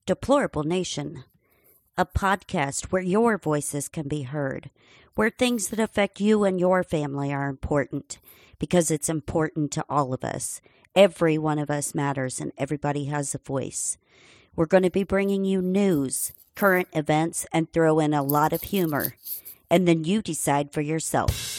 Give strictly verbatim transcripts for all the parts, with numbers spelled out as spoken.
Deplorable Nation, a podcast where your voices can be heard, where things that affect you and your family are important, because it's important to all of us. Every one of us matters and everybody has a voice. We're going to be bringing you news, current events, and throw in a lot of humor. And then you decide for yourself.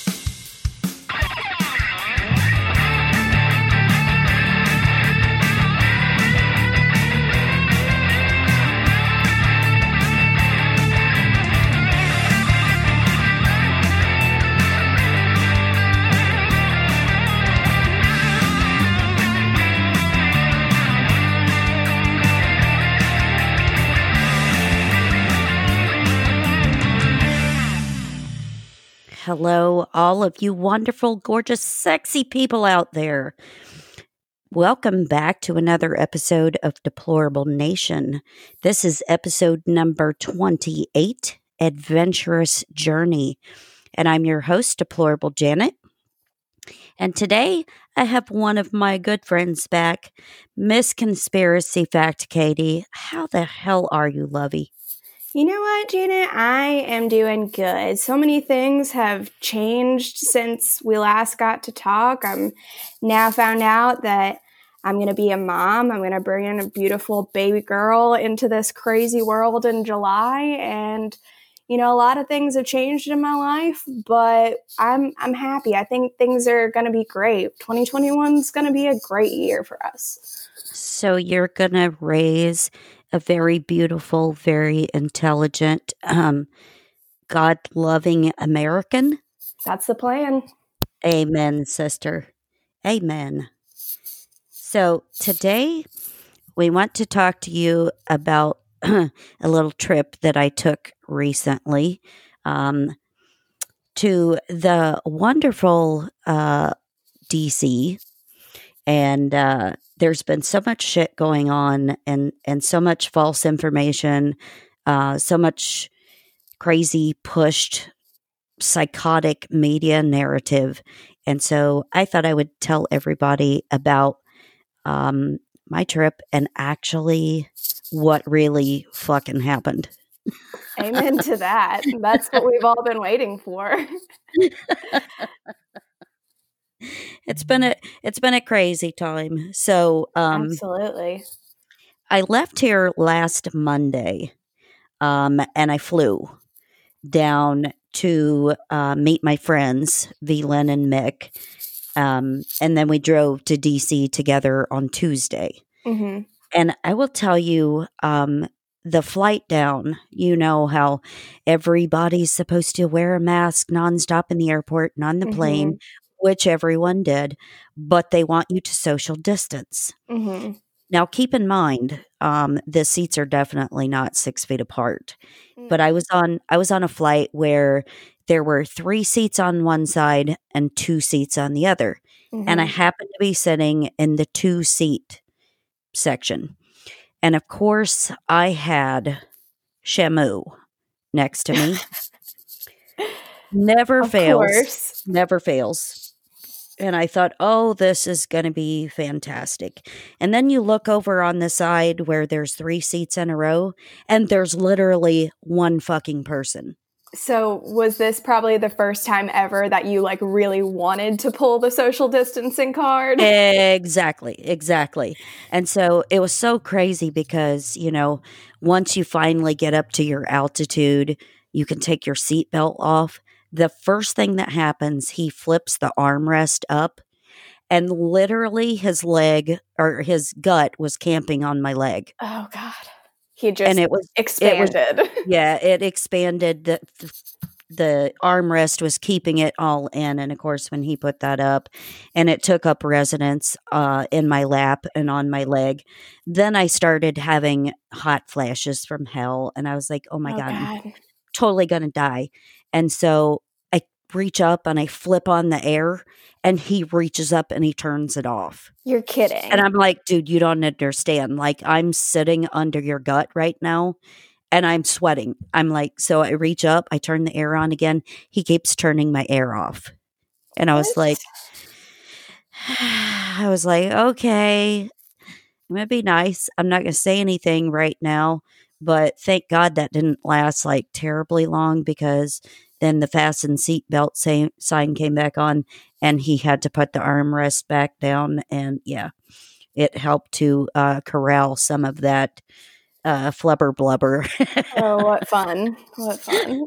Hello, all of you wonderful, gorgeous, sexy people out there. Welcome back to another episode of Deplorable Nation. This is episode number twenty-eight, Adventurous Journey. And I'm your host, Deplorable Janet. And today I have one of my good friends back, Miss Conspiracy Fact Katie. How the hell are you, lovey? You know what, Janet? I am doing good. So many things have changed since we last got to talk. I'm now found out that I'm going to be a mom. I'm going to bring in a beautiful baby girl into this crazy world in July. And, you know, a lot of things have changed in my life, but I'm I'm happy. I think things are going to be great. twenty twenty-one is going to be a great year for us. So you're going to raise a very beautiful, very intelligent, um, God-loving American? That's the plan. Amen, sister. Amen. So today we want to talk to you about a little trip that I took recently um, to the wonderful uh, D C, and uh, there's been so much shit going on and, and so much false information, uh, so much crazy pushed psychotic media narrative. And so I thought I would tell everybody about um, my trip and actually what really fucking happened. Amen to that. That's what we've all been waiting for. It's been a it's been a crazy time. So um, Absolutely. I left here last Monday, um, and I flew down to uh, meet my friends, Vlyn and Mick, um, and then we drove to D C together on Tuesday. Mm-hmm. And I will tell you, um, the flight down, you know how everybody's supposed to wear a mask nonstop in the airport and on the plane, mm-hmm. which everyone did, but they want you to social distance. Mm-hmm. Now, keep in mind, um, the seats are definitely not six feet apart. Mm-hmm. But I was on I was on a flight where there were three seats on one side and two seats on the other, mm-hmm. and I happened to be sitting in the two seat section. And of course, I had Shamu next to me. Never of fails. Course. Never fails. And I thought, oh, this is going to be fantastic. And then you look over on the side where there's three seats in a row, and there's literally one fucking person. So was this probably the first time ever that you like really wanted to pull the social distancing card? Exactly, exactly. And so it was so crazy because, you know, once you finally get up to your altitude, you can take your seatbelt off. The first thing that happens, he flips the armrest up, and literally his leg or his gut was camping on my leg. Oh, God. He just and it was expanded. It was, yeah, it expanded. The, the armrest was keeping it all in. And of course, when he put that up, and it took up residence uh, in my lap and on my leg, then I started having hot flashes from hell. And I was like, oh my oh, God, God, I'm totally going to die. And so I reach up and I flip on the air, and he reaches up and he turns it off. You're kidding. And I'm like, dude, you don't understand. Like, I'm sitting under your gut right now, and I'm sweating. I'm like, so I reach up, I turn the air on again. He keeps turning my air off. And I was what? like, I was like, okay. It'd be nice. I'm not going to say anything right now, but thank God that didn't last like terribly long because then the fasten seatbelt sa- sign came back on and he had to put the armrest back down. And yeah, it helped to uh, corral some of that uh, flubber blubber. Oh, what fun. What fun.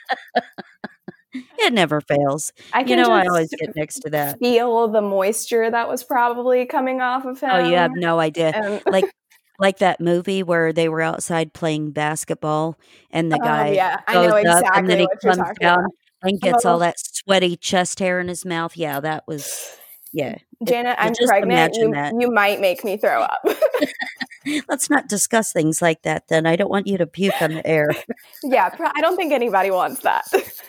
It never fails. I You can know, I always just get next to that. feel the moisture that was probably coming off of Oh, you him. have no idea. And Like like that movie where they were outside playing basketball and the oh, guy yeah, I goes know up and then exactly he what you're comes talking down about. and gets all Oh, that sweaty chest hair in his mouth. Yeah, that was yeah. It, Janet, you I'm just pregnant. imagine You that. you might make me throw up. Let's not discuss things like that then. I don't want you to puke on the air. Yeah, pro- I don't think anybody wants that.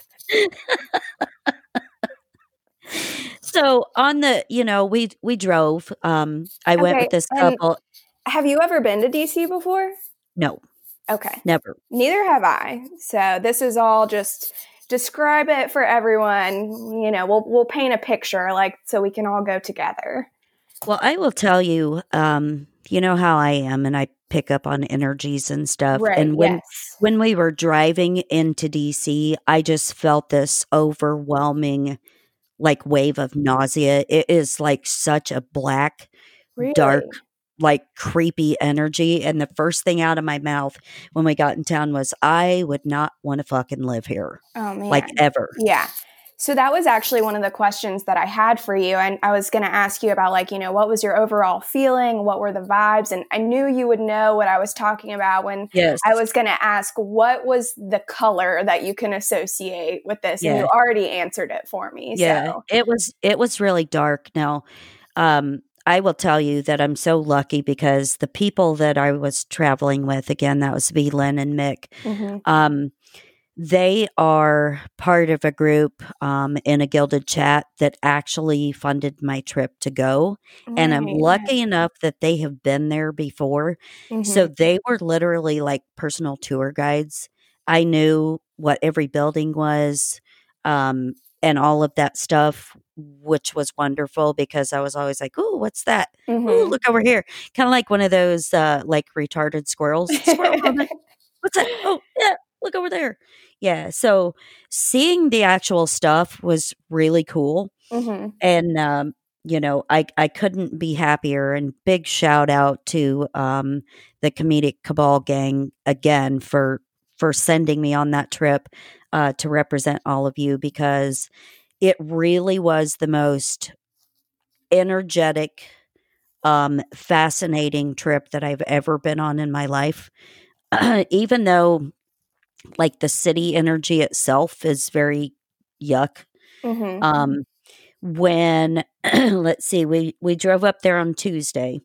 So on the, you know, we we drove. Um I went with Okay, this and couple. have you ever been to D C before? No, Okay, never. neither have I. So this is all just describe it for everyone. You know, we'll we'll paint a picture like so we can all go together. Well, I will tell you, um, you know how I am, and I pick up on energies and stuff. Right. And when Yes. when we were driving into D C, I just felt this overwhelming like wave of nausea. It is like such a black, dark, Really? like creepy energy. And the first thing out of my mouth when we got in town was, I would not want to fucking live here, Oh like man. ever. Yeah. So that was actually one of the questions that I had for you. And I was going to ask you about, like, you know, what was your overall feeling? What were the vibes? And I knew you would know what I was talking about when Yes. I was going to ask, what was the color that you can associate with this? And Yeah. you already answered it for me. Yeah. So, It was it was really dark. Now, um, I will tell you that I'm so lucky because the people that I was traveling with, again, that was V, Lynn, and Mick, mhm. um, they are part of a group um, in a gilded chat that actually funded my trip to go. And I'm Right. lucky enough that they have been there before. So Mhm. they were literally like personal tour guides. I knew what every building was um, and all of that stuff, which was wonderful because I was always like, "Oh, what's that? Oh, Mhm. look over here." Kind of like one of those uh, like retarded squirrels. Squirrel moment. What's that? Oh, yeah, look over there. Yeah, so seeing the actual stuff was really cool, Mhm. and, um, you know, I I couldn't be happier, and big shout out to, um, the Comedic Cabal gang again for for sending me on that trip, uh, to represent all of you because it really was the most energetic, um, fascinating trip that I've ever been on in my life. Even though like the city energy itself is very yuck. Mhm. Um, when let's see, we we drove up there on Tuesday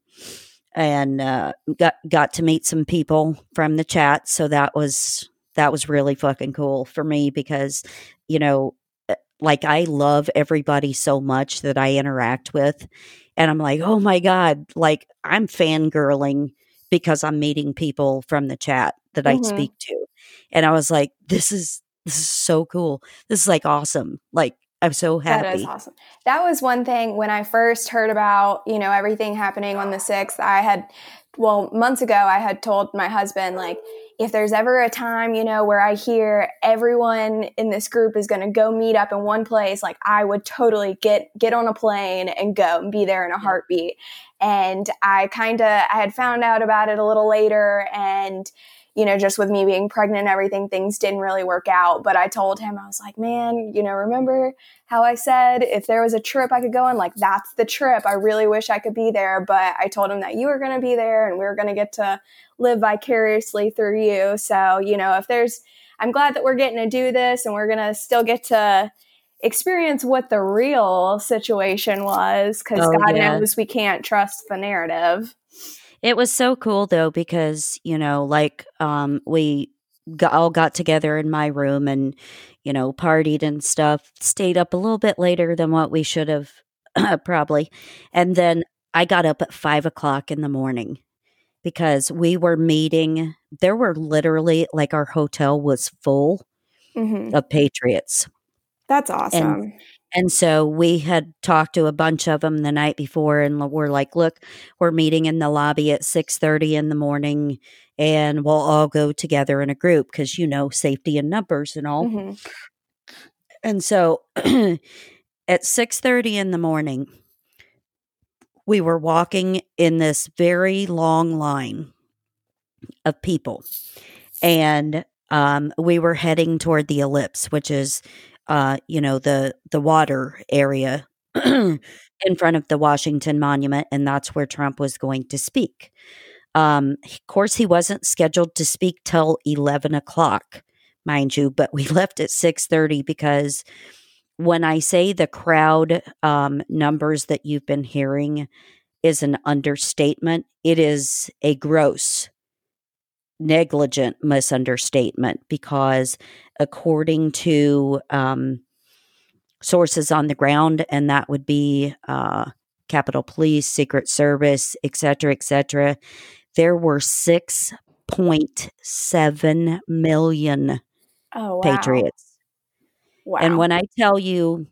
and uh, got got to meet some people from the chat, so that was that was really fucking cool for me because you know, uh, like I love everybody so much that I interact with, and I'm like, oh my god, like I'm fangirling because I'm meeting people from the chat that I Mhm. speak to, and I was like, this is this is so cool. This is like awesome. Like I'm so That is happy. awesome. That was one thing when I first heard about, you know, everything happening on the sixth. I had, well, months ago, I had told my husband, like, if there's ever a time, you know, where I hear everyone in this group is going to go meet up in one place, like I would totally get get on a plane and go and be there in a Yeah. heartbeat. And I kind of I had found out about it a little later, and you know, just with me being pregnant and everything, things didn't really work out. But I told him, I was like, man, you know, remember how I said if there was a trip I could go on, like that's the trip. I really wish I could be there. But I told him that you were going to be there and we were going to get to live vicariously through you. So, you know, if there's, I'm glad that we're getting to do this and we're going to still get to experience what the real situation was because Oh God yeah. knows we can't trust the narrative. It was so cool though because, you know, like um we got, all got together in my room and, you know, partied and stuff, stayed up a little bit later than what we should have probably. And then I got up at five o'clock in the morning because we were meeting. There were literally like our hotel was full Mm-hmm. of patriots. That's And awesome. And so we had talked to a bunch of them the night before, and we're like, "Look, we're meeting in the lobby at six thirty in the morning, and we'll all go together in a group because, you know, safety in numbers and all." Mm-hmm. And so at six thirty in the morning, we were walking in this very long line of people, and um, we were heading toward the ellipse, which is, uh, you know, the the water area in front of the Washington Monument, and that's where Trump was going to speak. Um, of course, he wasn't scheduled to speak till eleven o'clock, mind you, but we left at six thirty because when I say the crowd um, numbers that you've been hearing is an understatement, it is a gross negligent misunderstatement because according to um, sources on the ground, and that would be uh, Capitol Police, Secret Service, et cetera, et cetera, there were six point seven million Oh, wow. patriots. Wow. And when I tell you,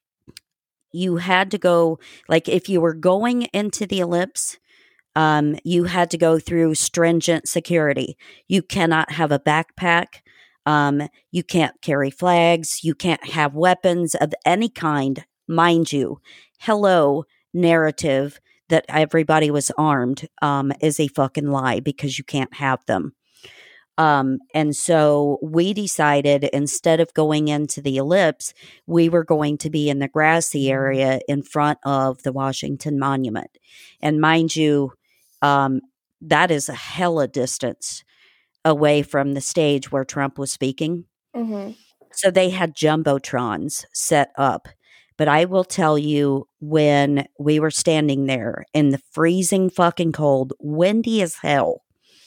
you had to go, like if you were going into the ellipse, Um, you had to go through stringent security. You cannot have a backpack. Um, you can't carry flags. You can't have weapons of any kind. Mind you, hello narrative that everybody was armed um, is a fucking lie because you can't have them. Um, and so we decided instead of going into the ellipse, we were going to be in the grassy area in front of the Washington Monument. And mind you, um, that is a hella distance away from the stage where Trump was speaking. Mm-hmm. So they had jumbotrons set up. But I will tell you, when we were standing there in the freezing fucking cold, windy as hell,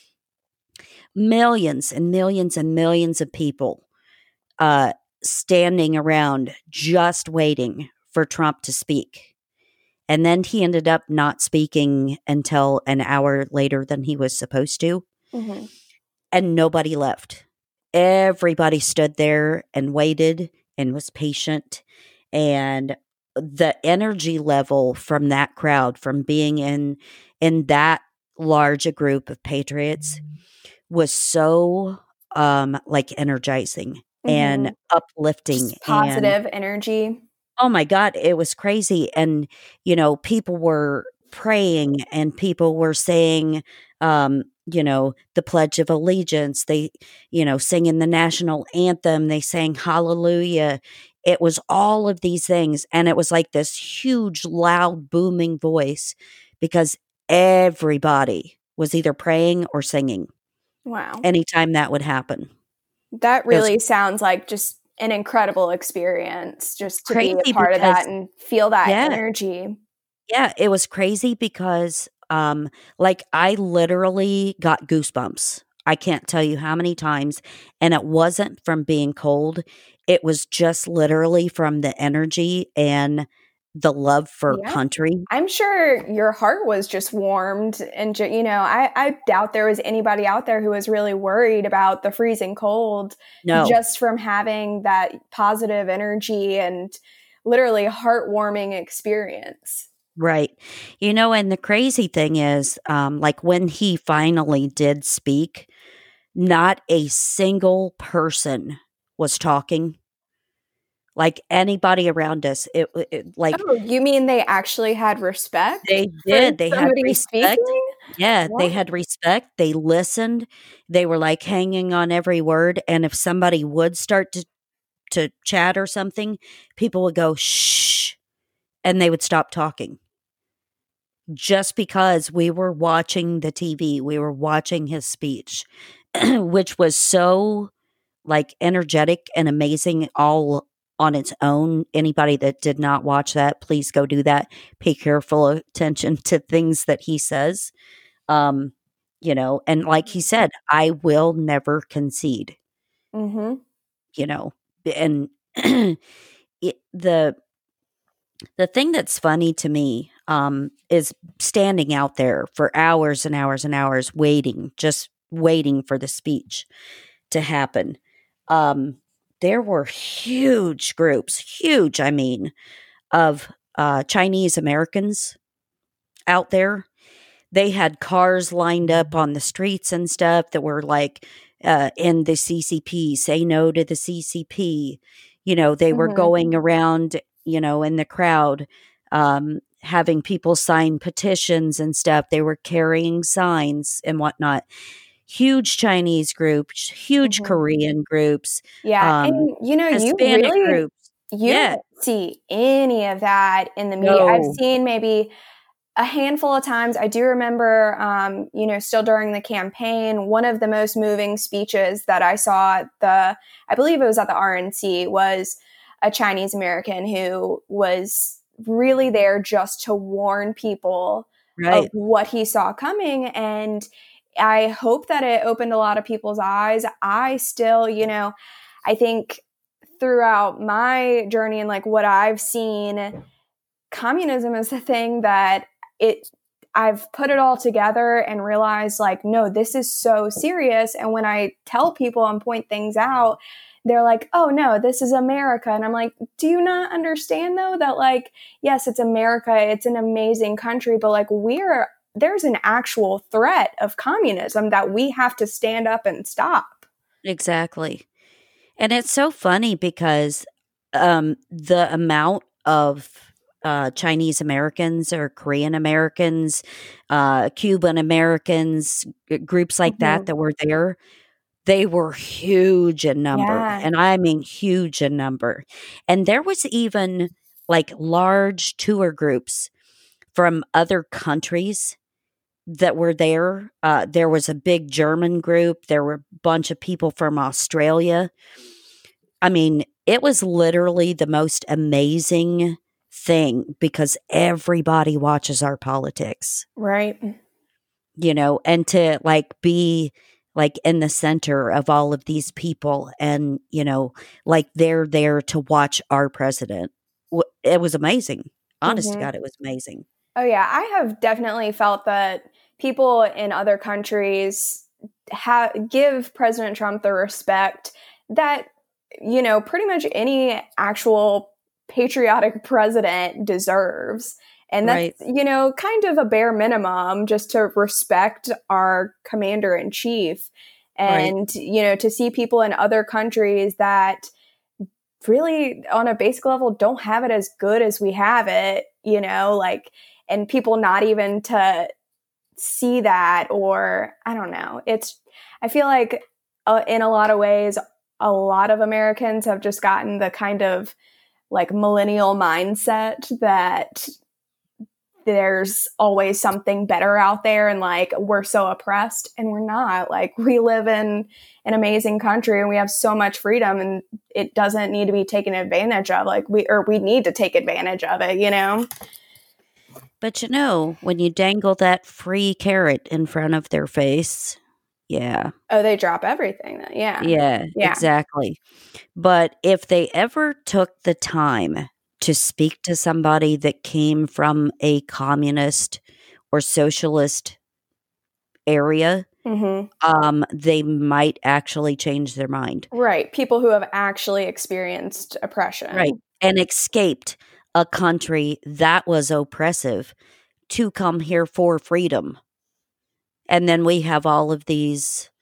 millions and millions and millions of people uh, standing around just waiting for Trump to speak. And then he ended up not speaking until an hour later than he was supposed to. Mm-hmm. And nobody left. Everybody stood there and waited and was patient. And the energy level from that crowd, from being in in that large a group of patriots, was so um like energizing mm-hmm. and uplifting. Just positive and energy. Oh my God, it was crazy. And, you know, people were praying and people were saying, um, you know, the Pledge of Allegiance. They, you know, singing the national anthem. They sang hallelujah. It was all of these things. And it was like this huge, loud, booming voice because everybody was either praying or singing. Wow. Anytime that would happen. That really was, sounds like just an incredible experience, just to be a part because, of that and feel that yeah, energy. Yeah, it was crazy because um, like I literally got goosebumps. I can't tell you how many times. And it wasn't from being cold. It was just literally from the energy and the love for yeah. country. I'm sure your heart was just warmed. And, you know, I, I doubt there was anybody out there who was really worried about the freezing cold. No. Just from having that positive energy and literally heartwarming experience. Right. You know, and the crazy thing is, um, like when he finally did speak, not a single person was talking. Like anybody around us, it, it like. Oh, you mean they actually had respect? They did. They had respect. Speaking? Yeah, what? They had respect. They listened. They were like hanging on every word. And if somebody would start to to chat or something, people would go shh, and they would stop talking. Just because we were watching the T V, we were watching his speech, which was so like energetic and amazing all on its own. Anybody that did not watch that, please go do that. Pay careful attention to things that he says. Um, you know, and like he said, I will never concede. Mm-hmm. You know, and it, the the thing that's funny to me um, is standing out there for hours and hours and hours, waiting, just waiting for the speech to happen. Um, there were huge groups, huge, I mean, of uh, Chinese Americans out there. They had cars lined up on the streets and stuff that were like uh, in the C C P, say no to the C C P. You know, they were Mm-hmm. going around, you know, in the crowd, um, having people sign petitions and stuff. They were carrying signs and whatnot. Huge Chinese groups, huge Mm-hmm. Korean groups, Yeah, um, and you know, you Hispanic really groups. you Yeah. don't see any of that in the media. I've No. seen maybe a handful of times. I do remember, um, you know, still during the campaign, one of the most moving speeches that I saw at the, I believe it was at the R N C, was a Chinese American who was really there just to warn people of Right. what he saw coming. And I hope that it opened a lot of people's eyes. I still, you know, I think throughout my journey and like what I've seen, communism is the thing that it I've put it all together and realized like, no, this is so serious. And when I tell people and point things out, they're like, oh no, this is America. And I'm like, do you not understand though that like, yes, it's America, it's an amazing country, but like we're there's an actual threat of communism that we have to stand up and stop. Exactly. And it's so funny because um, the amount of uh, Chinese Americans or Korean Americans, uh, Cuban Americans, g- groups like that Mm-hmm. that were there, they were huge in number. Yeah. And I mean huge in number. And there was even like large tour groups from other countries that were there. Uh, there was a big German group. There were a bunch of people from Australia. I mean, it was literally the most amazing thing because everybody watches our politics, Right. you know, and to like be like in the center of all of these people and, you know, like they're there to watch our president. W- It was amazing. Honest to Mm-hmm. God, it was amazing. Oh, yeah. I have definitely felt that people in other countries ha- give President Trump the respect that, you know, pretty much any actual patriotic president deserves. And that's, Right. you know, kind of a bare minimum just to respect our commander in chief. Right. And, you know, to see people in other countries that really on a basic level don't have it as good as we have it, you know, like, and people not even to see that, or I don't know. It's, I feel like uh, in a lot of ways, a lot of Americans have just gotten the kind of like millennial mindset that there's always something better out there and like we're so oppressed, and we're not. Like we live in an amazing country and we have so much freedom, and it doesn't need to be taken advantage of. Like we or we need to take advantage of it, you know? But you know, when you dangle that free carrot in front of their face, yeah, Oh, they drop everything then. Yeah. yeah, Yeah. exactly. But if they ever took the time to speak to somebody that came from a communist or socialist area, Mm-hmm. um, they might actually change their mind. Right. People who have actually experienced oppression. Right. And escaped a country that was oppressive to come here for freedom. And then we have all of these,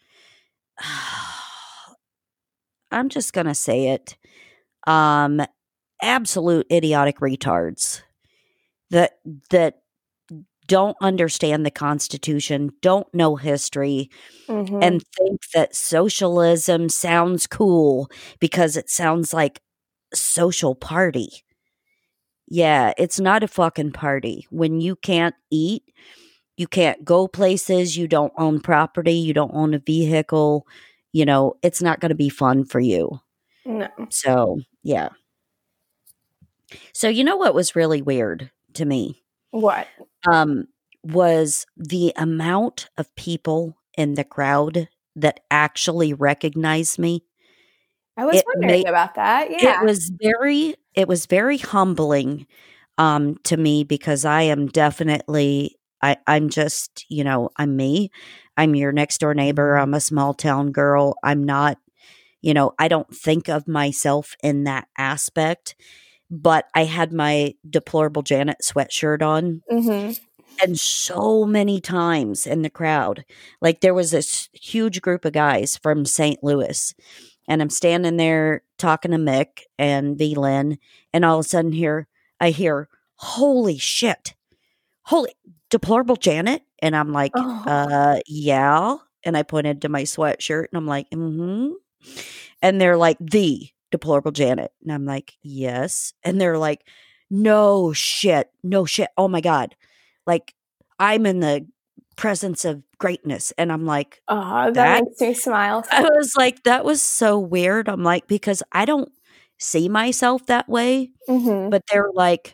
I'm just going to say it, um, absolute idiotic retards that that don't understand the Constitution, don't know history, Mm-hmm. and think that socialism sounds cool because it sounds like social party. Yeah, it's not a fucking party. When you can't eat, you can't go places, you don't own property, you don't own a vehicle, you know, it's not going to be fun for you. No. So, yeah. So, you know what was really weird to me? What? Um, was the amount of people in the crowd that actually recognized me. I was It wondering made about that. it Yeah. was very it was very humbling um to me because I am definitely I I'm just, you know, I'm me. I'm your next door neighbor. I'm a small town girl. I'm not, you know, I don't think of myself in that aspect, but I had my Deplorable Janet sweatshirt on. Mm-hmm. And so many times in the crowd, like there was this huge group of guys from Saint Louis, and I'm standing there talking to Mick and V Lynn, and all of a sudden here I hear, "Holy shit. Holy Deplorable Janet?" And I'm like, Oh. uh, yeah. And I pointed to my sweatshirt and I'm like, mm-hmm. And they're like, "The Deplorable Janet." And I'm like, "Yes." And they're like, "No shit. No shit. Oh my God. Like, I'm in the presence of greatness." And I'm like, Oh, that that makes me smile. I was like, that was so weird. I'm like, because I don't see myself that way, Mm-hmm. but they're like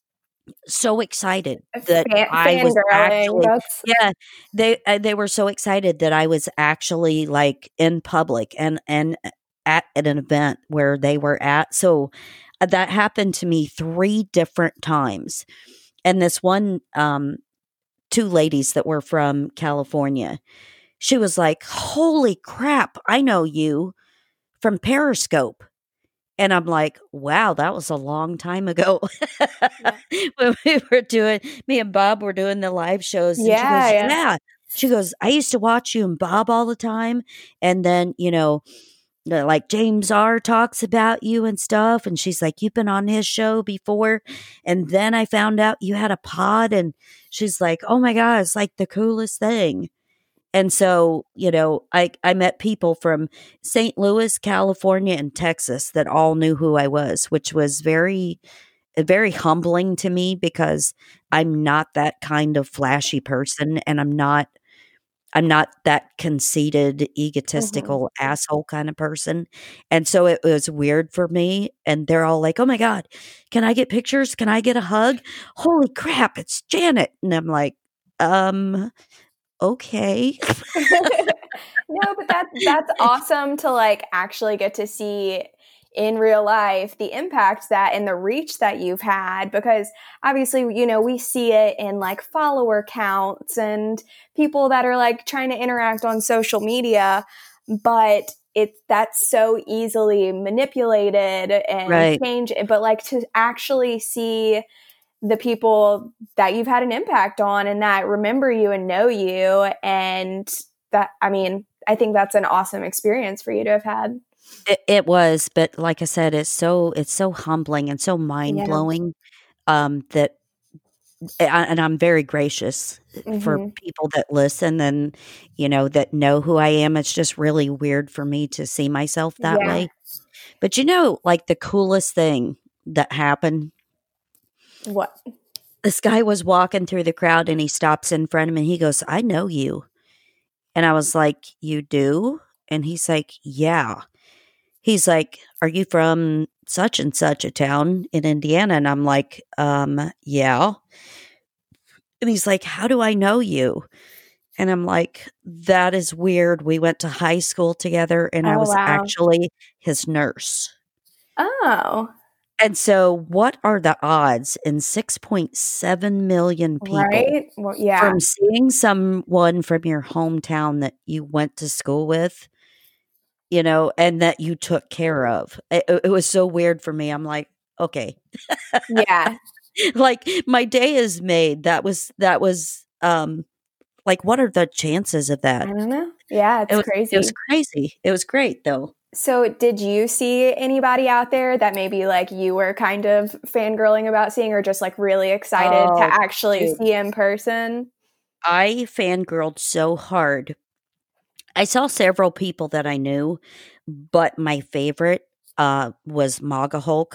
so excited that Fan, I was fangirling. actually, That's yeah, they uh, they were so excited that I was actually like in public and and at, at an event where they were at. So uh, that happened to me three different times. And this one um two ladies that were from California, she was like, "Holy crap, I know you from Periscope." And I'm like, "Wow, that was a long time ago." yeah. When we were doing me and Bob were doing the live shows, and she Yeah, goes, yeah. "Yeah." She goes, "I used to watch you and Bob all the time, and then, you know, the like James R talks about you and stuff," and she's like, "You've been on his show before, and then I found out you had a pod," and she's like, "Oh my god, it's like the coolest thing." And so, you know, I I met people from Saint Louis, California, and Texas that all knew who I was, which was very very humbling to me because I'm not that kind of flashy person, and I'm not I'm not that conceited, Mm-hmm. egotistical asshole kind of person. And so it was weird for me. And they're all like, "Oh my God, can I get pictures? Can I get a hug? Holy crap, it's Janet." And I'm like, um, okay. No, but that that's awesome to like actually get to see in real life the impact that and the reach that you've had, because obviously, you know, we see it in like follower counts and people that are like trying to interact on social media, but it's that's so easily manipulated and Right. change, but like to actually see the people that you've had an impact on and that remember you and know you. And that, I mean, I think that's an awesome experience for you to have had. It, it was, but like I said, it's so it's so humbling and so mind Yeah. blowing um, that a- and I'm very gracious for Mm-hmm. people that listen and, you know, that know who I am. It's just really weird for me to see myself that Yeah. way. But you know, like the coolest thing that happened, What? this guy was walking through the crowd and he stops in front of me. He goes, "I know you." And I was like, "You do?" And he's like, "Yeah." He's like, "Are you from such and such a town in Indiana?" And I'm like, um, "Yeah." And he's like, "How do I know you?" And I'm like, "That is weird. We went to high school together and I Oh, was wow. actually his nurse." Oh, And so, what are the odds in six point seven million people right. Well, yeah. from seeing someone from your hometown that you went to school with, you know, and that you took care of? It, it was so weird for me. I'm like, okay, Yeah. like my day is made. That was, that was, um, like, what are the chances of I that? don't know. Yeah, It it's was, it was crazy. crazy. It was great though. So, did you see anybody out there that maybe like you were kind of fangirling about seeing, or just like really excited to Oh, actually dude. see in person? I fangirled so hard. I saw several people that I knew, but my favorite uh, was MAGA Hulk.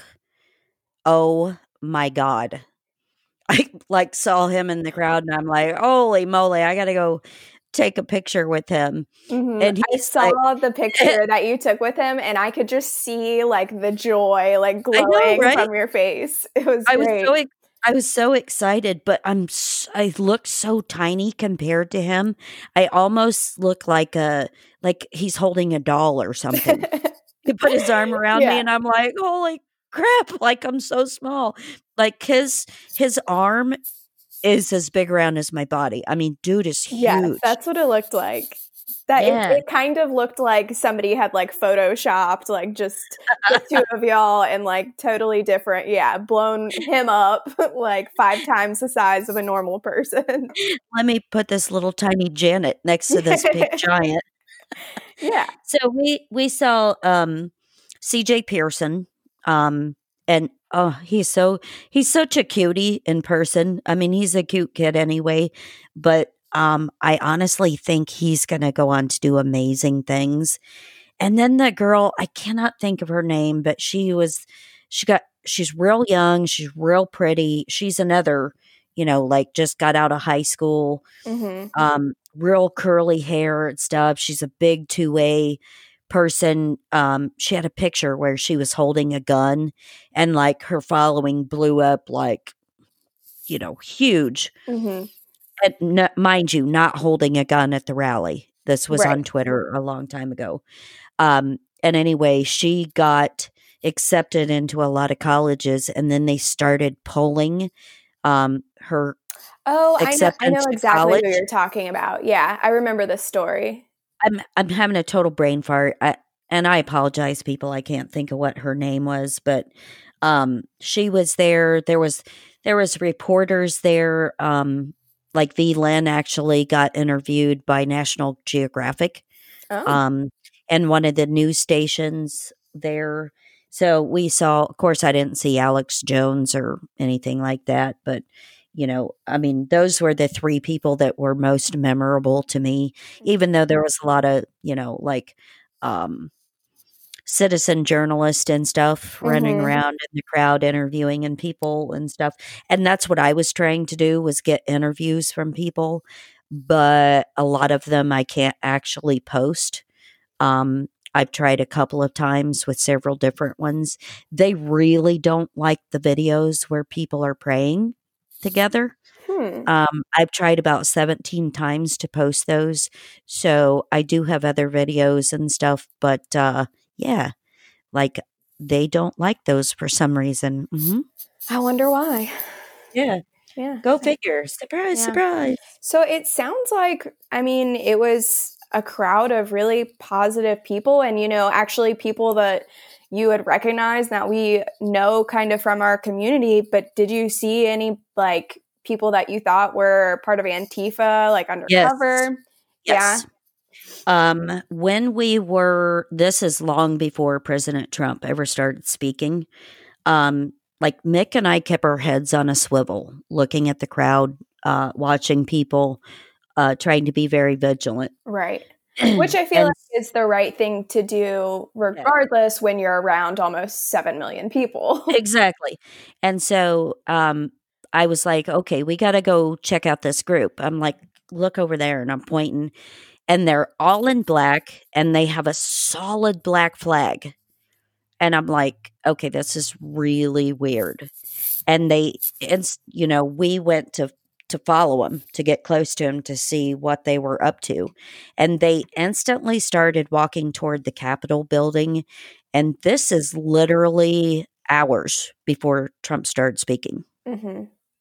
Oh my God. I like saw him in the crowd and I'm like, "Holy moly, I gotta go take a picture with him." Mhm. And I he's like, saw the picture that you took with him, and I could just see, like, the joy, like, I know, glowing right? from your face. It was I was great. so ex I was so excited, but I'm s I look so tiny compared to him. I almost look like a like he's holding a doll or something. He put his arm around me Yeah. and I'm like, "Holy crap, like, I'm so small." Like, his his arm is as big around as my body. I mean, dude is Yes, huge. that's what it looked like. That it, Yeah. it kind of looked like somebody had like photoshopped like just the two of y'all and like totally different. Yeah, blown him up like five times the size of a normal person. Let me put this little tiny Janet next to this big giant. Yeah. So we we saw um, C J Pearson, um, and oh, he's so he's such a cutie in person. I mean, he's a cute kid anyway, but um, I honestly think he's going to go on to do amazing things. And then the girl, I cannot think of her name, but she was she got she's real young, she's real pretty. She's another, you know, like just got out of high school. Mm-hmm. Um, real curly hair and stuff. She's a big two-way person. Um, she had a picture where she was holding a gun and like her following blew up like, you know, huge. Mm-hmm. And n- mind you, not holding a gun at the rally. This was Right. on Twitter a long time ago. Um, and anyway, she got accepted into a lot of colleges and then they started pulling um, her Oh, I know. I acceptance know to exactly college. who you're talking about. Yeah, I remember this story. I'm I'm having a total brain fart, I, and I apologize, people. I can't think of what her name was, but um, she was there. There was there was reporters there. Um, like V. Lynn actually got interviewed by National Geographic, Oh. um, and one of the news stations there. So we saw. Of course, I didn't see Alex Jones or anything like that, but you know, I mean, those were the three people that were most memorable to me, even though there was a lot of, you know, like um, citizen journalists and stuff running Mm-hmm. around in the crowd interviewing and people and stuff. And that's what I was trying to do was get interviews from people, but a lot of them I can't actually post. Um, I've tried a couple of times with several different ones. They really don't like the videos where people are praying together. Hmm. Um, I've tried about seventeen times to post those. So I do have other videos and stuff, but uh, yeah, like they don't like those for some reason. Mm-hmm. I wonder why. Yeah. Yeah. Go figure. Surprise, Yeah. surprise. So it sounds like, I mean, it was a crowd of really positive people and, you know, actually people that you would recognize that we know kind of from our community. But did you see any like people that you thought were part of Antifa, like undercover? Yes. Yeah. Um, when we were, this is long before President Trump ever started speaking. Um, like Mick and I kept our heads on a swivel, looking at the crowd, uh, watching people, uh, trying to be very vigilant. Right. Which I feel And- like is the right thing to do regardless when you're around almost seven million people. Exactly. And so um, I was like, okay, we got to go check out this group. I'm like, look over there. And I'm pointing. And they're all in black and they have a solid black flag. And I'm like, okay, this is really weird. And they, it's, you know, we went to to follow them, to get close to them, to see what they were up to. And they instantly started walking toward the Capitol building. And this is literally hours before Trump started speaking. Mm-hmm.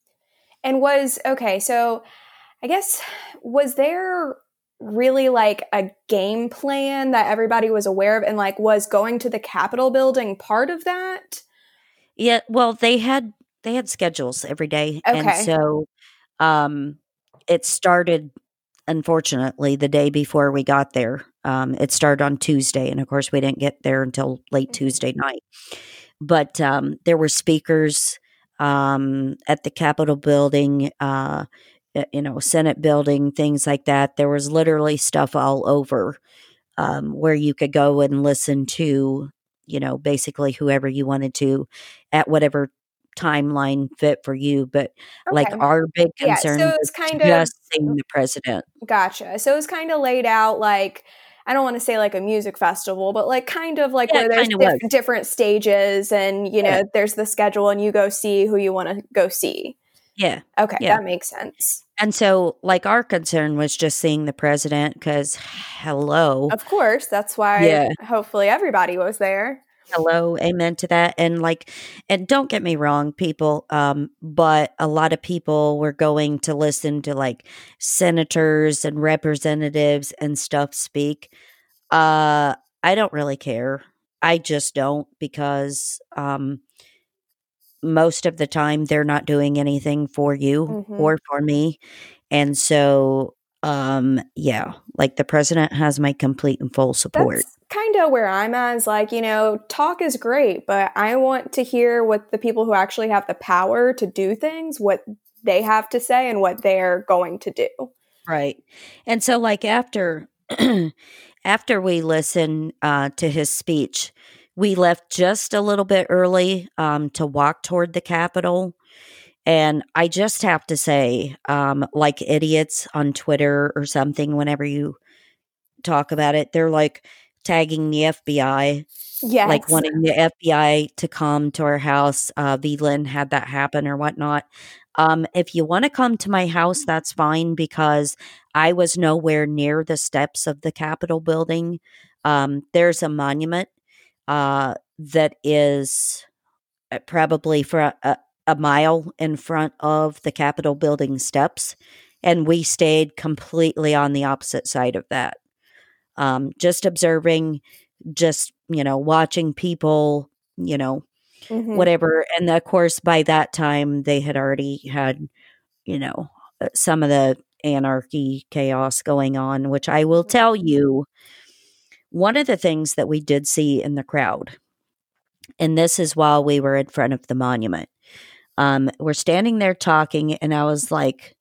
And was, okay, so I guess, was there really like a game plan that everybody was aware of and like was going to the Capitol building part of that? Yeah, well, they had they had schedules every day. Okay. And so um it started, unfortunately, the day before we got there. Um, it started on Tuesday, and of course, we didn't get there until late Tuesday night. But um, there were speakers um, at the Capitol building, uh, you know, Senate building, things like that. There was literally stuff all over um, where you could go and listen to, you know, basically whoever you wanted to at whatever timeline fit for you. But like Okay. our big Yeah, concern so was it's kind of- just seeing the president. Gotcha. So it was kind of laid out like, I don't want to say like a music festival, but like kind of like Yeah, where it there's kinda diff- was. different stages and, you know, Yeah. there's the schedule and you go see who you want to go see. Yeah. Okay, Yeah. that makes sense. And so, like, our concern was just seeing the president because, hello. Of course, that's why Yeah. hopefully everybody was there. Hello, amen to that. And like, and don't get me wrong, people, um, but a lot of people were going to listen to like senators and representatives and stuff speak. Uh, I don't really care. I just don't because um, most of the time they're not doing anything for you Hmm. or for me. And so, um, yeah, like the president has my complete and full support. That's kind of where I'm at. Is like, you know, talk is great, but I want to hear what the people who actually have the power to do things, what they have to say and what they're going to do. Right. And so like after after we listened uh, to his speech, we left just a little bit early um, to walk toward the Capitol. And I just have to say, um, like idiots on Twitter or something, whenever you talk about it, they're like tagging the F B I, like Yes. wanting the F B I to come to our house. Uh, Veland had that happen or whatnot. Um, if you want to come to my house, that's fine because I was nowhere near the steps of the Capitol building. Um, there's a monument uh, that is uh, probably for a, a, a mile in front of the Capitol building steps. And we stayed completely on the opposite side of that. Um, just observing, just, you know, watching people, you know, Hmm. whatever. And of course, by that time, they had already had, you know, uh, some of the anarchy chaos going on, which I will tell you, one of the things that we did see in the crowd, and this is while we were in front of the monument, um, we're standing there talking, and I was like,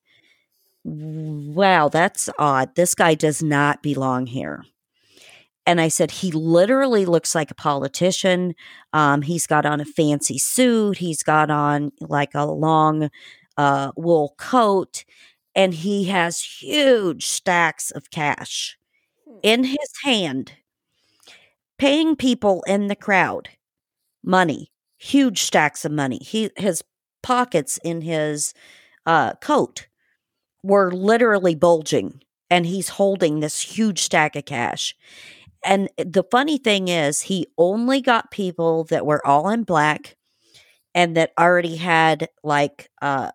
wow, that's odd. This guy does not belong here. And I said, he literally looks like a politician. Um, he's got on a fancy suit. He's got on like a long uh, wool coat. And he has huge stacks of cash in his hand, paying people in the crowd money, huge stacks of money. He His pockets in his uh, coat were literally bulging, and he's holding this huge stack of cash. And the funny thing is, he only got people that were all in black and that already had like, uh,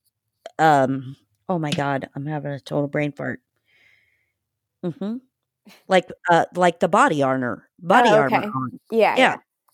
um, oh my God, I'm having a total brain fart. hmm Like, uh, like the body armor, body Oh, armor okay. on. Yeah, Yeah. yeah.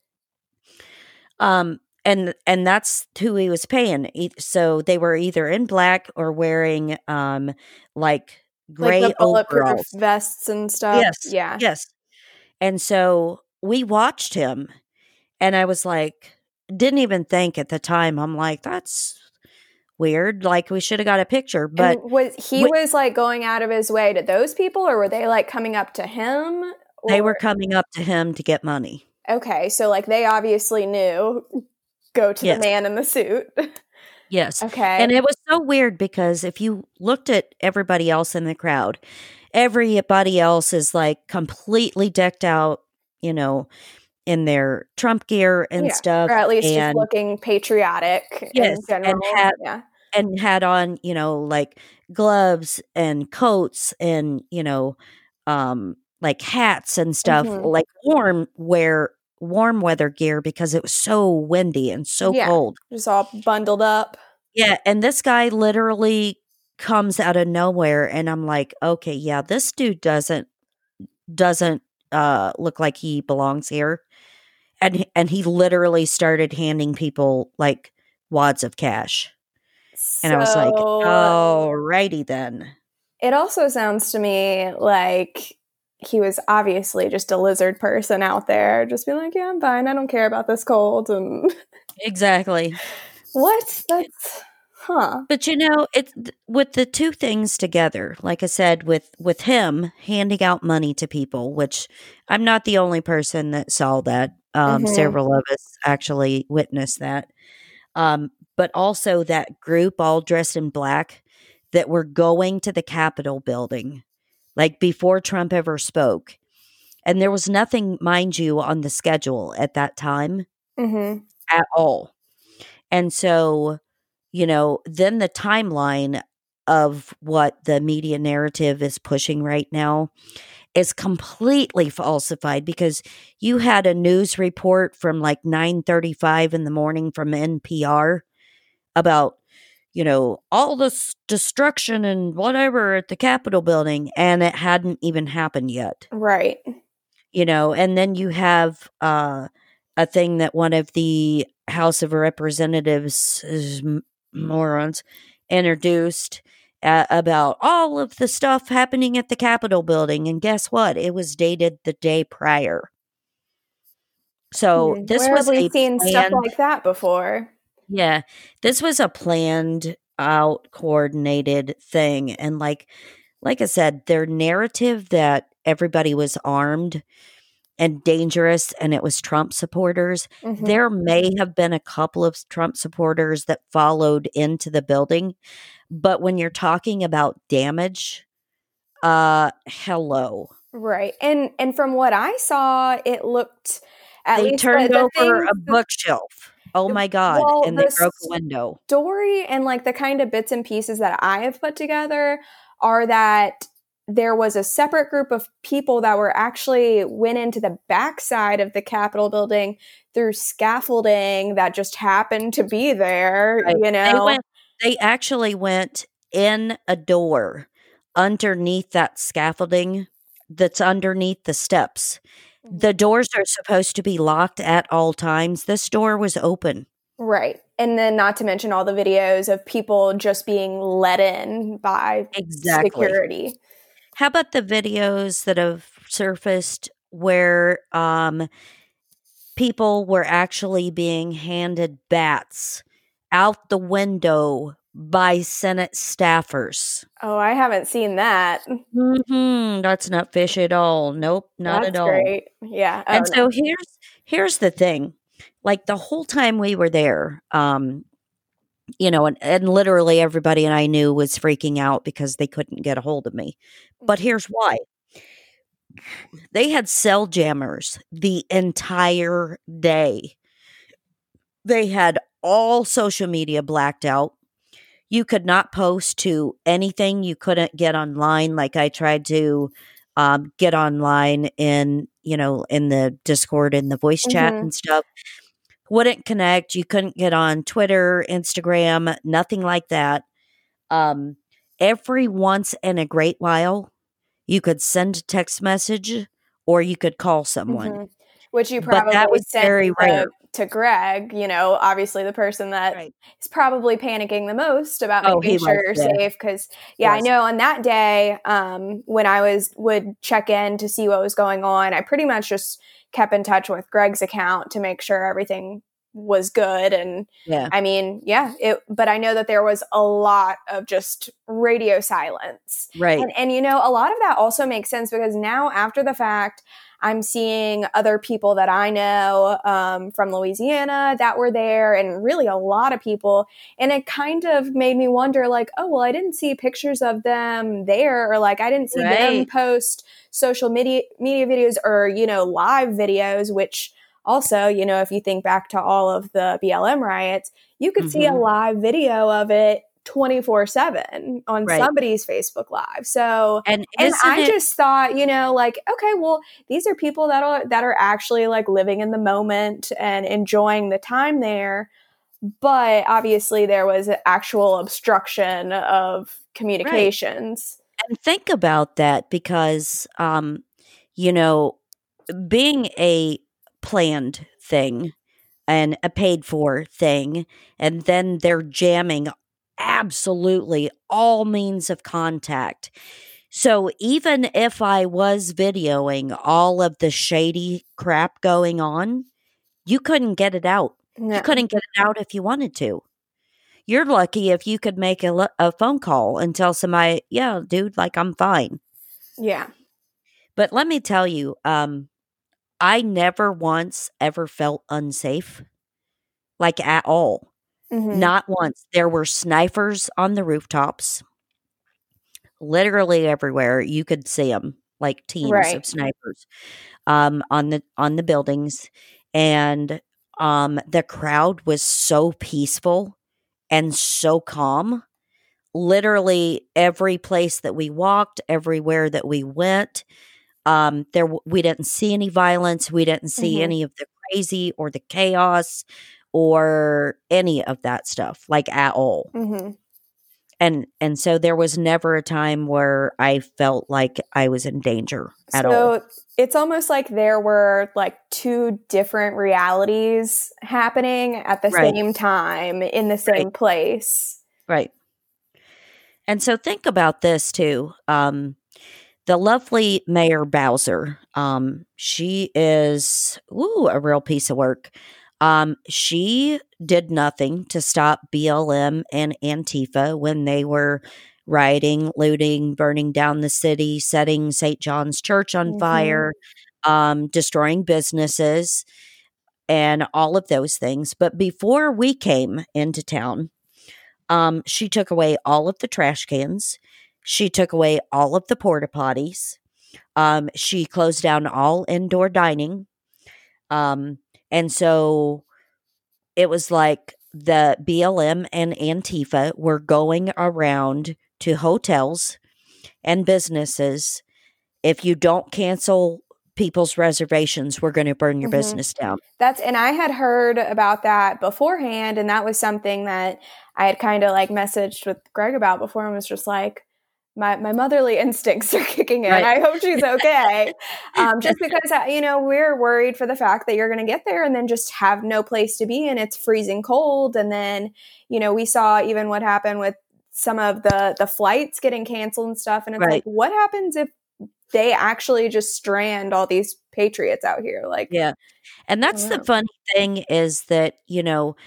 Um, and and that's who he was paying. E- So they were either in black or wearing um like Like the gray bulletproof overalls. vests and stuff. Yes, Yeah. yes. And so we watched him. And I was like, didn't even think at the time. I'm like, that's weird. Like, we should have got a picture. And But was he w- was like going out of his way to those people, or were they like coming up to him? they Or were coming up to him to get money. okay, so like they obviously knew go to the Yes. man in the suit. Yes. Okay. And it was so weird because if you looked at everybody else in the crowd, everybody else is like completely decked out, you know, in their Trump gear and Yeah. Or stuff. at least just And looking patriotic yes, in and general. had Yeah. and had on, you know, like gloves and coats and, you know, um, like hats and stuff, Hmm. like warm wear, warm weather gear because it was so windy and so Yeah. cold. Just all bundled up. Yeah. And this guy literally comes out of nowhere. And I'm like, okay, yeah, this dude doesn't, doesn't, uh, look like he belongs here. And, he- and he literally started handing people like wads of cash. And I was like, So "Alrighty then." it also sounds to me like he was obviously just a lizard person out there, just being like, yeah, I'm fine. I don't care about this cold. And Exactly. what? That's, huh. But, you know, it's with the two things together, like I said, with with him handing out money to people, which I'm not the only person that saw that. Um, Hmm. several of us actually witnessed that. Um, but also that group all dressed in black that were going to the Capitol building, like, before Trump ever spoke. And there was nothing, mind you, on the schedule at that time Hmm. at all. And so, you know, then the timeline of what the media narrative is pushing right now is completely falsified because you had a news report from like nine thirty-five in the morning from N P R about, you know, all this destruction and whatever at the Capitol building, and it hadn't even happened yet. Right. You know, and then you have uh, a thing that one of the House of Representatives is m- morons introduced uh, about all of the stuff happening at the Capitol building. And guess what? It was dated the day prior. So Hmm. this Where have was we a seen stuff planned, like that before? yeah, this was a planned out coordinated thing. And like, like I said, their narrative that everybody was armed and dangerous and it was Trump supporters. Hmm. There may have been a couple of Trump supporters that followed into the building, but when you're talking about damage, uh hello. Right. And and from what I saw, it looked at They least the, turned the over things a the, bookshelf. Oh the my god, well, and they the broke a window. story and like the kind of bits and pieces that I have put together are that there was a separate group of people that were actually went into the backside of the Capitol building through scaffolding that just happened to be there, Right. you They know. went they actually went in a door underneath that scaffolding that's underneath the steps. The doors are supposed to be locked at all times. This door was open. Right. And then not to mention all the videos of people just being let in by Exactly. security. How about the videos that have surfaced where um, people were actually being handed bats out the window by Senate staffers? Oh, I haven't seen that. Mm-hmm. That's not fish at all. Nope, not at That's all. great. Yeah. Oh, And so no. here's here's the thing. Like the whole time we were there, um, you know, and, and literally everybody and I knew was freaking out because they couldn't get a hold of me. But here's why. They had cell jammers the entire day. They had all social media blacked out. You could not post to anything. You couldn't get online. Like I tried to um, get online in, you know, in the Discord and the voice chat Mm-hmm. and stuff. Wouldn't connect. You couldn't get on Twitter, Instagram, nothing like that. Um, every once in a great while, you could send a text message or you could call someone, Mm-hmm. Which you but that probably was sent very to, rare. to Greg, you know, obviously the person that Right. is probably panicking the most about Oh, making he sure was, you're yeah, safe. Cause yeah, I was. know on that day, um, when I was, would check in to see what was going on, I pretty much just kept in touch with Greg's account to make sure everything was good. And Yeah, I mean, yeah, it, but I know that there was a lot of just radio silence. right, And, and, you know, a lot of that also makes sense because now after the fact, I'm seeing other people that I know um, from Louisiana that were there and really a lot of people. And it kind of made me wonder like, oh, well, I didn't see pictures of them there or like I didn't see them right. post social media media videos or, you know, live videos, which also, you know, if you think back to all of the B L M riots, you could see a Mhm. live video of it twenty-four seven on Right. somebody's Facebook Live. So, And and isn't I it just thought, you know, like, okay, well, these are people that are that are actually like living in the moment and enjoying the time there. But obviously there was an actual obstruction of right. communications. And think about that because, um, you know, being a planned thing and a paid for thing, and then they're jamming absolutely all means of contact. So even if I was videoing all of the shady crap going on, you couldn't get it out. You No. couldn't get it out if you wanted to. You're lucky if you could make a, le- a phone call and tell somebody, yeah, dude, like I'm fine. Yeah. But let me tell you, um, I never once ever felt unsafe, like at all. Hmm. Not once. There were snipers on the rooftops, literally everywhere. You could see them, like teams Right. of snipers, um, on the on the buildings, and um, the crowd was so peaceful and so calm. Literally every place that we walked, everywhere that we went, Um, there, w- we didn't see any violence. We didn't see Mm-hmm. any of the crazy or the chaos or any of that stuff, like at all. Mm-hmm. And and so there was never a time where I felt like I was in danger at all. So it's almost like there were like two different realities happening at the Right, same time in the right, same place. right. And so think about this too. Um, the lovely Mayor Bowser, um, she is ooh, a real piece of work. Um, she did nothing to stop B L M and Antifa when they were rioting, looting, burning down the city, setting Saint John's Church on Mm-hmm. fire, um, destroying businesses, and all of those things. But before we came into town, um, she took away all of the trash cans. She took away all of the porta potties. Um, she closed down all indoor dining. Um, and so it was like the B L M and Antifa were going around to hotels and businesses. If you don't cancel people's reservations, we're going to burn your Mm-hmm. business down. That's, and I had heard about that beforehand, and that was something that I had kind of like messaged with Greg about before, and was just like, my my motherly instincts are kicking in. Right. I hope she's okay. um, just because uh, you know, we're worried for the fact that you're going to get there and then just have no place to be, and it's freezing cold. And then, you know, we saw even what happened with some of the the flights getting canceled and stuff. And it's Right. like, what happens if they actually just strand all these patriots out here? Like, Yeah. And that's the know. funny thing is that, you know,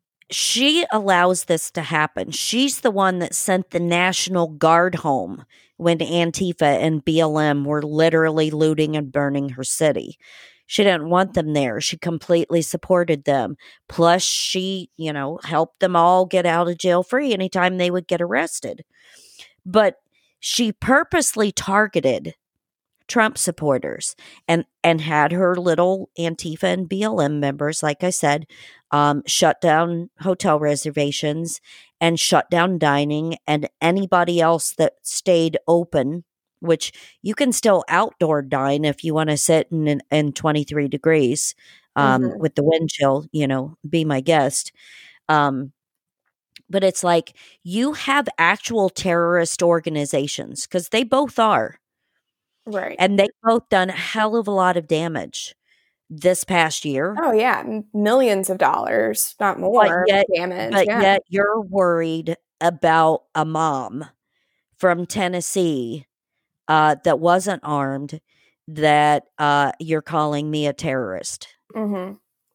she allows this to happen. She's the one that sent the National Guard home when Antifa and B L M were literally looting and burning her city. She didn't want them there. She completely supported them. Plus, she, you know, helped them all get out of jail free anytime they would get arrested. But she purposely targeted Trump supporters and and had her little Antifa and B L M members, like I said, um, shut down hotel reservations and shut down dining, and anybody else that stayed open, which you can still outdoor dine if you want to sit in, in, in twenty-three degrees um, Mm-hmm. with the wind chill, you know, be my guest. Um, but it's like you have actual terrorist organizations because they both are. Right. And they've both done a hell of a lot of damage this past year. Oh yeah, m- millions of dollars, not But more yet damage. but Yeah. yet you're worried about a mom from Tennessee, uh, that wasn't armed that, uh, you're calling me a terrorist. Mm-hmm.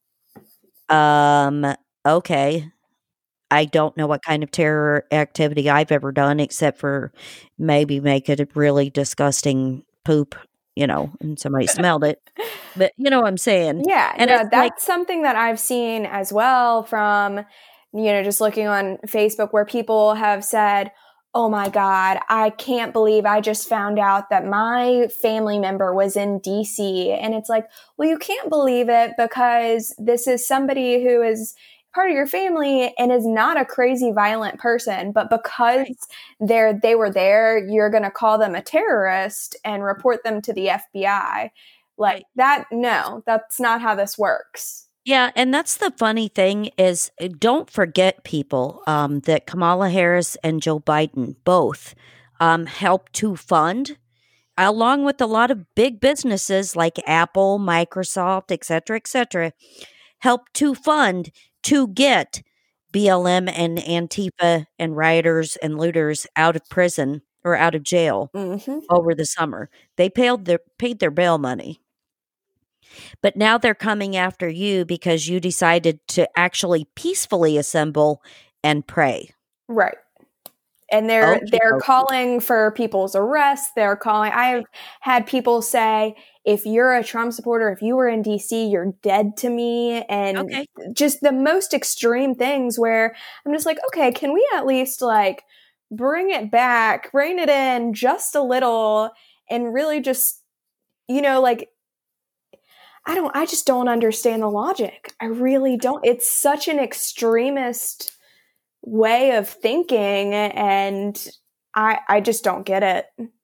Um, okay. I don't know what kind of terror activity I've ever done except for maybe make it a really disgusting poop, you know, and somebody smelled it. But you know what I'm saying? Yeah, And no, it's like that's something that I've seen as well from, you know, just looking on Facebook where people have said, oh my God, I can't believe I just found out that my family member was in D C. And it's like, well, you can't believe it because this is somebody who is part of your family and is not a crazy violent person. But because right. they're, they were there, you're going to call them a terrorist and report them to the F B I. Like Right. that, no, that's not how this works. Yeah, and that's the funny thing is uh, don't forget people um, that Kamala Harris and Joe Biden both um, helped to fund, along with a lot of big businesses like Apple, Microsoft, et cetera, et cetera, helped to fund to get B L M and Antifa and rioters and looters out of prison or out of jail Mm-hmm. over the summer. They paid their paid their bail money. But now they're coming after you because you decided to actually peacefully assemble and pray. Right. And they're Okie they're dokie. calling for people's arrest. They're calling. I've had people say, if you're a Trump supporter, if you were in D C, you're dead to me, and Okay. just the most extreme things. Where I'm just like, okay, can we at least like bring it back, rein it in just a little, and really just, you know, like I don't. I just don't understand the logic. I really don't. It's such an extremist way of thinking, and I I just don't get it.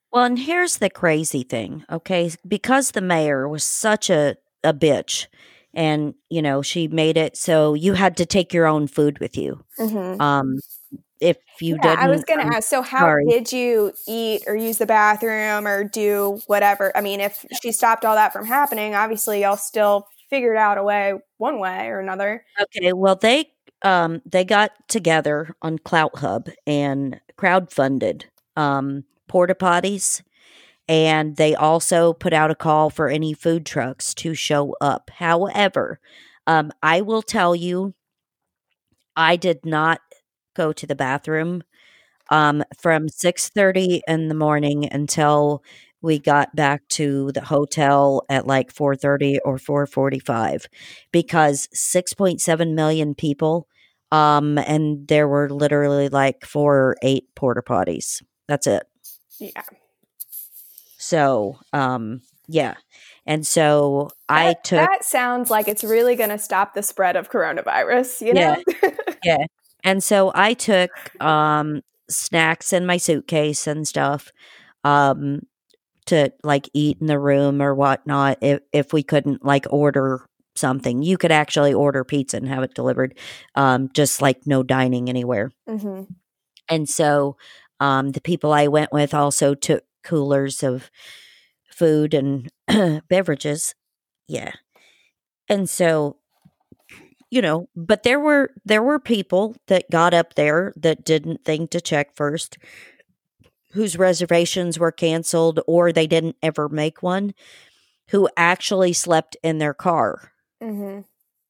Well, and here's the crazy thing, okay? Because the mayor was such a, a bitch and, you know, she made it so you had to take your own food with you. Mm-hmm. Um, if you Yeah, I was didn't, going to I'm ask, so how sorry. did you eat or use the bathroom or do whatever? I mean, if she stopped all that from happening, obviously y'all still figured out a way, one way or another. Okay, well, they um they got together on Clout Hub and crowdfunded um porta potties, and they also put out a call for any food trucks to show up. However, um I will tell you, I did not go to the bathroom um from six thirty in the morning until we got back to the hotel at like four thirty or four forty-five, because six point seven million people, um and there were literally like four or eight porta potties. That's it. Yeah. So, um yeah. And so I That took that sounds like it's really going to stop the spread of coronavirus, you yeah, know? yeah. And so I took um snacks in my suitcase and stuff. Um to like eat in the room or whatnot if if we couldn't like order something. You could actually order pizza and have it delivered, um, just like no dining anywhere. Mm-hmm. And so um, the people I went with also took coolers of food and beverages. Yeah. And so, you know, but there were there were people that got up there that didn't think to check first, whose reservations were canceled or they didn't ever make one, who actually slept in their car. Mm-hmm.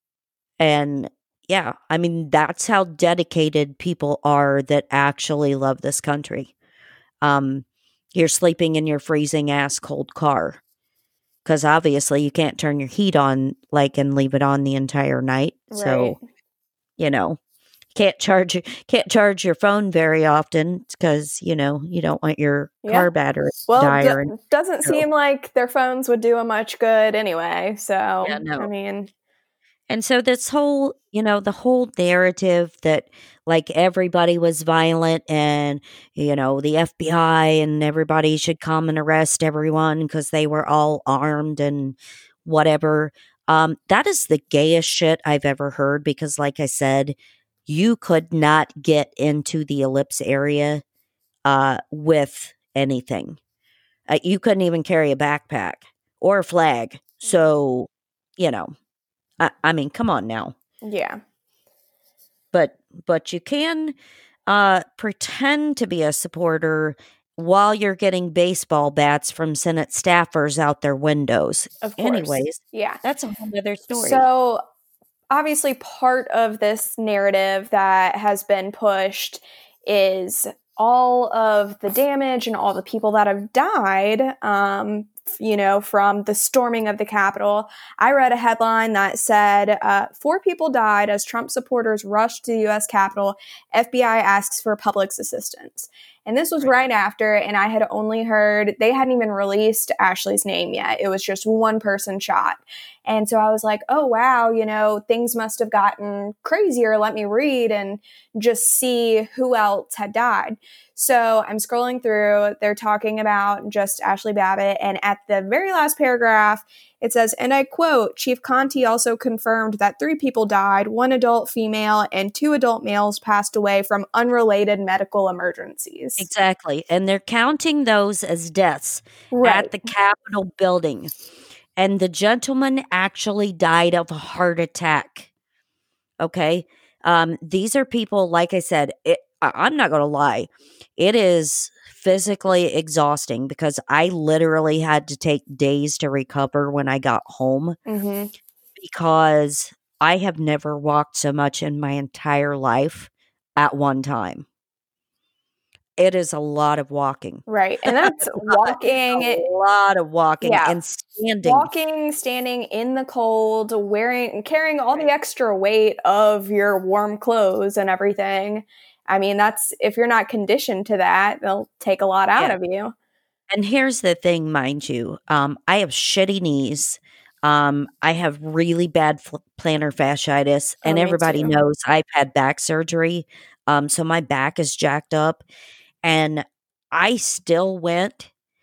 And yeah, I mean, that's how dedicated people are that actually love this country. Um, you're sleeping in your freezing ass cold car because obviously you can't turn your heat on like and leave it on the entire night. Right. So, you know, can't charge can't charge your phone very often because, you know, you don't want your Yeah. car battery to Well, die d- or doesn't so. seem like their phones would do them much good anyway. So, Yeah, I no. mean, And so this whole, you know, the whole narrative that like everybody was violent and, you know, the F B I and everybody should come and arrest everyone because they were all armed and whatever. Um, that is the gayest shit I've ever heard because, like I said, you could not get into the ellipse area uh, with anything. Uh, you couldn't even carry a backpack or a flag. So, you know, I, I mean, come on now. yeah. but but you can uh pretend to be a supporter while you're getting baseball bats from Senate staffers out their windows. Of course. Anyways, Yeah. that's a whole other story. So, obviously, part of this narrative that has been pushed is all of the damage and all the people that have died, um, you know, from the storming of the Capitol. I read a headline that said uh, four people died as Trump supporters rushed to the U S Capitol. F B I asks for public's assistance. And this was right. right after, and I had only heard, they hadn't even released Ashley's name yet. It was just one person shot. And so I was like, oh, wow, you know, things must have gotten crazier. Let me read and just see who else had died. So I'm scrolling through. They're talking about just Ashley Babbitt. And at the very last paragraph, it says, and I quote, Chief Conti also confirmed that three people died, one adult female and two adult males passed away from unrelated medical emergencies. Exactly. And they're counting those as deaths Right. at the Capitol building. And the gentleman actually died of a heart attack. Okay. Um, these are people, like I said, it, I, I'm not going to lie. It is physically exhausting because I literally had to take days to recover when I got home Mm-hmm. because I have never walked so much in my entire life at one time. It is a lot of walking. Right. And that's walking. A lot of walking Yeah. and standing. Walking, standing in the cold, wearing, carrying all the extra weight of your warm clothes and everything. I mean, that's, if you're not conditioned to that, they'll take a lot out Yeah. of you. And here's the thing, mind you, um, I have shitty knees. Um, I have really bad fl- plantar fasciitis, and Oh, me everybody too. knows I've had back surgery. Um, so my back is jacked up, and I still went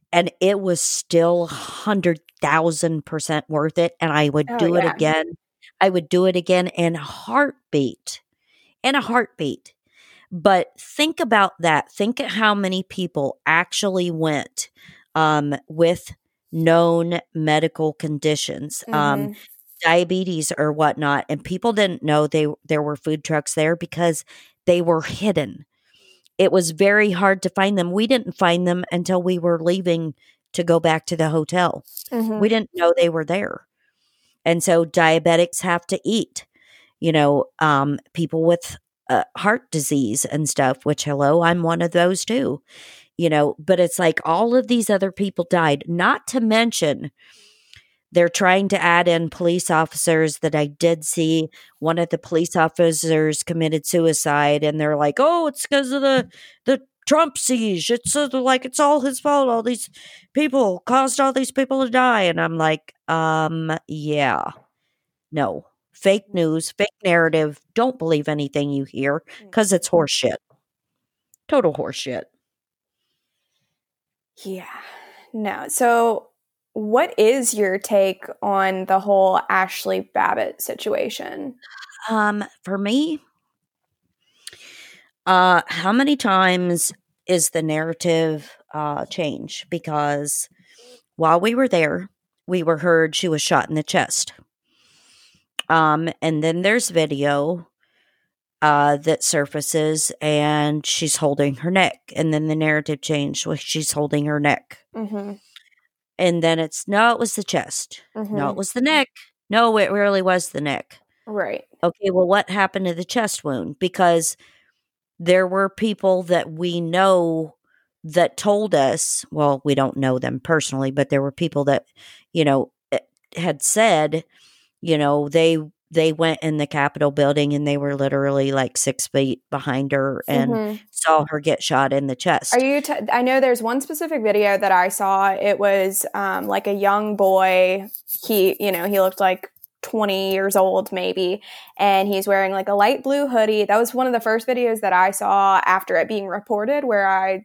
and it was still one hundred thousand percent worth it, and I would Oh, do it yeah. again. I would do it again in a heartbeat, in a heartbeat. But think about that. Think at how many people actually went um, with known medical conditions, um, Mm-hmm. diabetes or whatnot, and people didn't know they there were food trucks there because they were hidden. It was very hard to find them. We didn't find them until we were leaving to go back to the hotel. Mm-hmm. We didn't know they were there. And so diabetics have to eat, you know, um, people with uh, heart disease and stuff, which, hello, I'm one of those too, you know, but it's like all of these other people died, not to mention they're trying to add in police officers that I did see. One of the police officers committed suicide, and they're like, "Oh, it's because of the the Trump siege. It's uh, like it's all his fault. All these people caused all these people to die." And I'm like, um, yeah, no, fake news, fake narrative. Don't believe anything you hear because it's horseshit. Total horseshit. Yeah. No. So, what is your take on the whole Ashley Babbitt situation? Um, for me, uh, how many times is the narrative uh change? Because while we were there, we were heard she was shot in the chest. Um, and then there's video uh that surfaces and she's holding her neck. And then the narrative changed where she's holding her neck. Mm-hmm. And then it's no, it was the chest. Mm-hmm. No, it was the neck. No, it really was the neck. Right. Okay, well, what happened to the chest wound? Because there were people that we know that told us, well, we don't know them personally, but there were people that, you know, had said, you know, they they went in the Capitol building and they were literally like six feet behind her and mm-hmm. saw her get shot in the chest. Are you? T- I know there's one specific video that I saw. It was um, like a young boy. He, you know, he looked like twenty years old maybe, and he's wearing like a light blue hoodie. That was one of the first videos that I saw after it being reported where I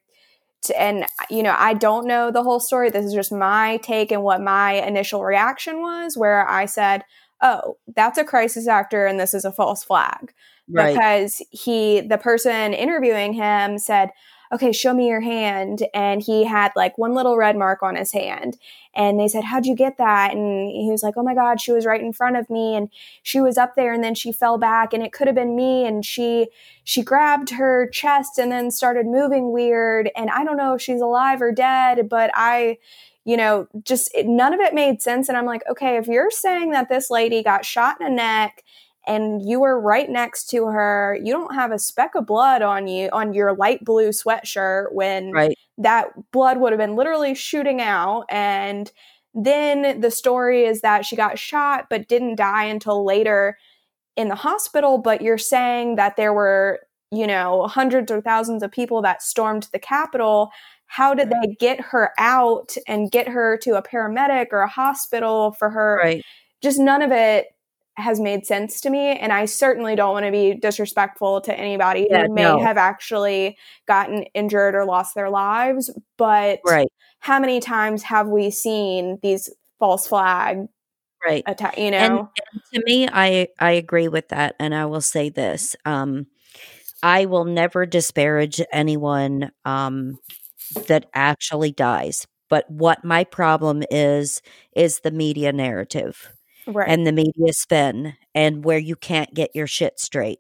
and you know, I don't know the whole story. This is just my take and what my initial reaction was, where I said, oh, that's a crisis actor and this is a false flag. Right. Because he, the person interviewing him said, okay, show me your hand. And he had like one little red mark on his hand. And they said, how'd you get that? And he was like, oh my God, she was right in front of me. And she was up there and then she fell back and it could have been me. And she, she grabbed her chest and then started moving weird. And I don't know if she's alive or dead, but I, you know, just it, none of it made sense. And I'm like, okay, if you're saying that this lady got shot in the neck and you were right next to her, you don't have a speck of blood on you, on your light blue sweatshirt when right. that blood would have been literally shooting out. And then the story is that she got shot, but didn't die until later in the hospital. But you're saying that there were, you know, hundreds or thousands of people that stormed the Capitol. How did right. they get her out and get her to a paramedic or a hospital for her? Right. Just none of it has made sense to me. And I certainly don't want to be disrespectful to anybody yeah, who may no. have actually gotten injured or lost their lives. But right. how many times have we seen these false flag right. attack, you know? And, and to me, I, I agree with that. And I will say this, um, I will never disparage anyone um, that actually dies. But what my problem is, is the media narrative. Right. And the media spin and where you can't get your shit straight.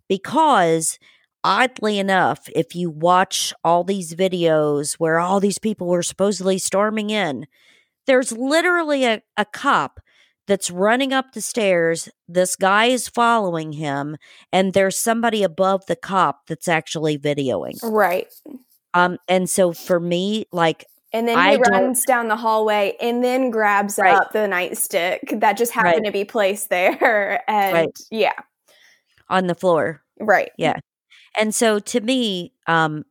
Because oddly enough, if you watch all these videos where all these people were supposedly storming in, there's literally a, a cop that's running up the stairs. This guy is following him, and there's somebody above the cop that's actually videoing. Right. Um, and so for me, like, and then he I runs down the hallway and then grabs right. up the nightstick that just happened right. to be placed there. And right. yeah. On the floor. Right. Yeah. And so to me, um,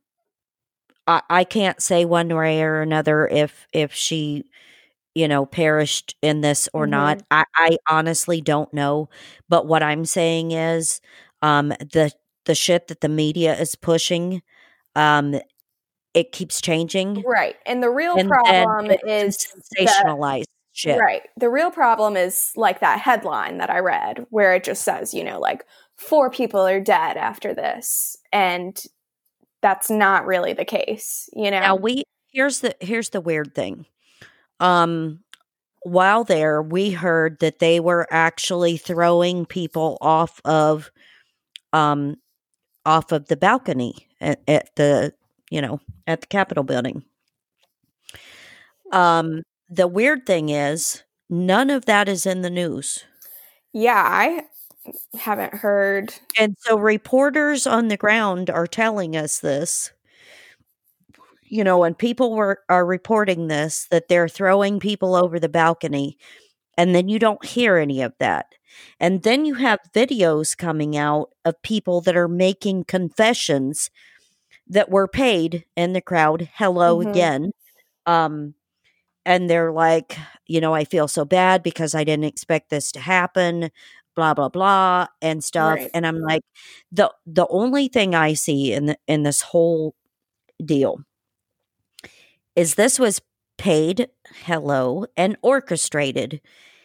I, I can't say one way or another if, if she, you know, perished in this or mm-hmm. not. I, I honestly don't know. But what I'm saying is, um, the, the shit that the media is pushing, um, it keeps changing. Right. And the real And then problem is it's that, sensationalized shit. right. The real problem is like that headline that I read where it just says, you know, like four people are dead after this. And that's not really the case, you know? Now we here's the here's the weird thing. Um while there, we heard that they were actually throwing people off of um off of the balcony at, at the you know at the Capitol building. Um the weird thing is none of that is in the news. Yeah, I haven't heard. And so reporters on the ground are telling us this. You know, and people were are reporting this, that they're throwing people over the balcony, and then you don't hear any of that. And then you have videos coming out of people that are making confessions that were paid in the crowd. Hello Mhm. again. Um, and they're like, you know, I feel so bad because I didn't expect this to happen, blah, blah, blah, and stuff. Right. And I'm like, the the only thing I see in the, in this whole deal is this was paid, hello, and orchestrated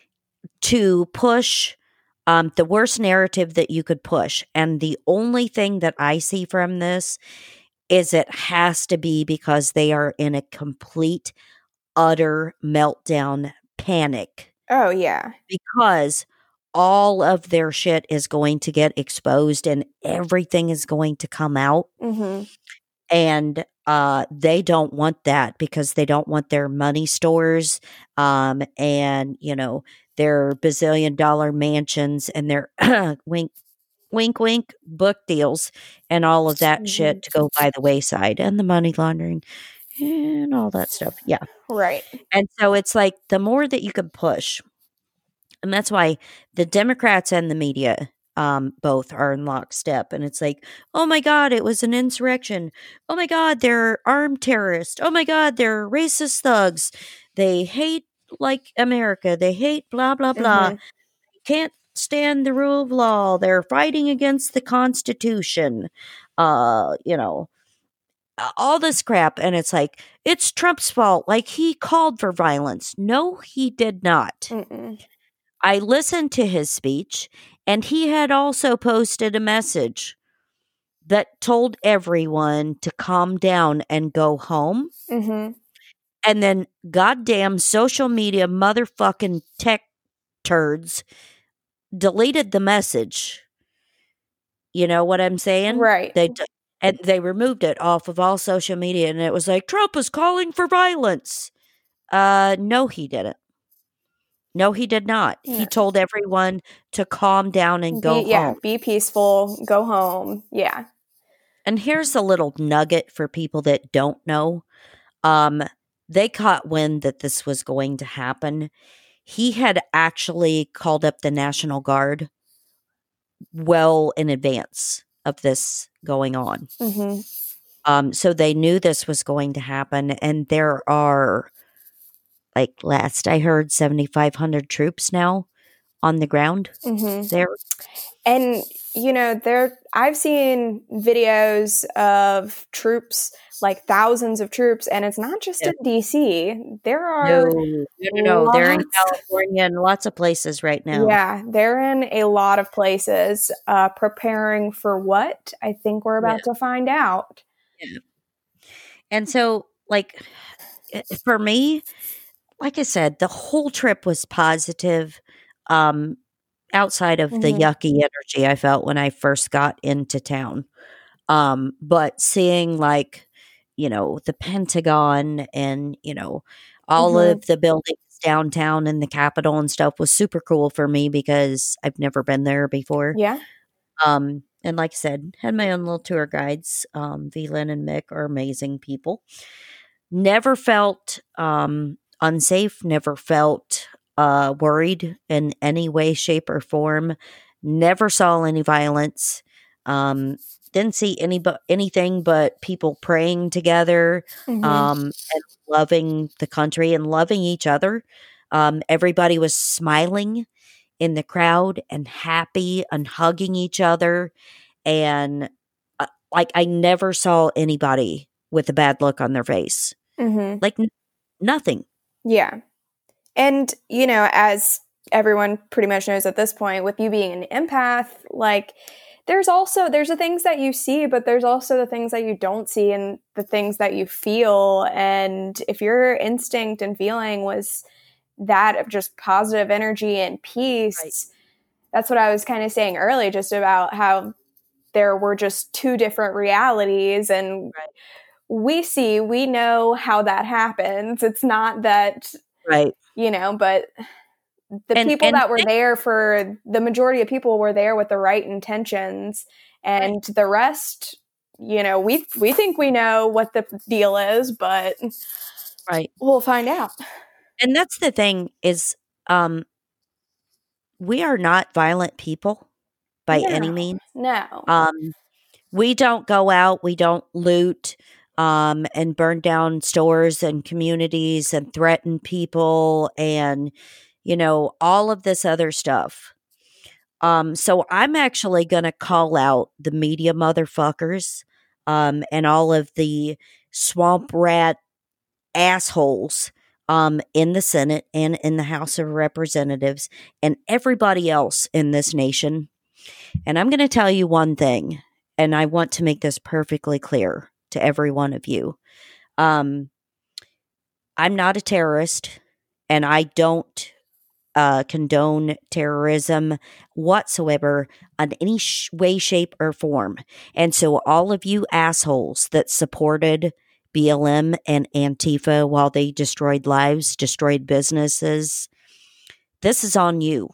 to push um, the worst narrative that you could push. And the only thing that I see from this is it has to be because they are in a complete, utter meltdown panic. Oh, yeah. Because all of their shit is going to get exposed and everything is going to come out. Mm-hmm. And uh, they don't want that because they don't want their money stores um, and, you know, their bazillion dollar mansions and their wink, wink, wink book deals and all of that mm-hmm. shit to go by the wayside and the money laundering and all that stuff. Yeah. Right. And so it's like the more that you can push, and that's why the Democrats and the media um, both are in lockstep. And it's like, oh my God, it was an insurrection. Oh my God, they're armed terrorists. Oh my God, they're racist thugs. They hate like America. They hate blah, blah, blah. Mm-hmm. Can't stand the rule of law. They're fighting against the Constitution. Uh, you know, all this crap. And it's like, it's Trump's fault. Like he called for violence. No, he did not. Mm-mm. I listened to his speech, and he had also posted a message that told everyone to calm down and go home. Mm-hmm. And then goddamn social media motherfucking tech turds deleted the message. You know what I'm saying? Right. They d- and they removed it off of all social media, and it was like Trump is calling for violence. Uh, no, he didn't. No, he did not. Yeah. He told everyone to calm down and go be, yeah, home. Be peaceful. Go home. Yeah. And here's a little nugget for people that don't know. Um, they caught wind that this was going to happen. He had actually called up the National Guard well in advance of this going on. Mm-hmm. Um, so they knew this was going to happen. And there are, like last I heard, seventy-five hundred troops now on the ground Mm-hmm. there. And, you know, there I've seen videos of troops, like thousands of troops, and it's not just Yeah. in D C. There are No, no, no, no. They're in lots- California and lots of places right now. Yeah, they're in a lot of places uh, preparing for what? I think we're about to find out. Yeah. And so, like, for me, like I said, the whole trip was positive. Um, outside of the Mhm. yucky energy I felt when I first got into town. Um, but seeing like, you know, the Pentagon and, you know, all Mhm. of the buildings downtown and the Capitol and stuff was super cool for me because I've never been there before. Yeah. Um, and like I said, had my own little tour guides. Um, V-Lynn and Mick are amazing people. Never felt um, unsafe, never felt uh, worried in any way, shape, or form. Never saw any violence. Um, didn't see any but anything but people praying together Mhm. um, and loving the country and loving each other. Um, everybody was smiling in the crowd and happy and hugging each other. And uh, like I never saw anybody with a bad look on their face. Mm-hmm. Like n- nothing. Yeah. And, you know, as everyone pretty much knows at this point, with you being an empath, like there's also, there's the things that you see, but there's also the things that you don't see and the things that you feel. And if your instinct and feeling was that of just positive energy and peace, Right. that's what I was kind of saying earlier, just about how there were just two different realities. And Right. we see, we know how that happens. It's not that, Right. you know, but the And- people and that were think- there for the majority of people were there with the right intentions, and Right. the rest, you know, we we think we know what the deal is, but Right. we'll find out. And that's the thing is, um, we are not violent people by No, any means. No. Um, we don't go out, we don't loot, um, and burn down stores and communities and threaten people and, you know, all of this other stuff. Um, so I'm actually going to call out the media motherfuckers, um, and all of the swamp rat assholes, um, in the Senate and in the House of Representatives and everybody else in this nation. And I'm going to tell you one thing, and I want to make this perfectly clear to every one of you. Um, I'm not a terrorist, and I don't uh, condone terrorism whatsoever in any sh- way, shape, or form. And so, all of you assholes that supported B L M and Antifa while they destroyed lives, destroyed businesses, this is on you.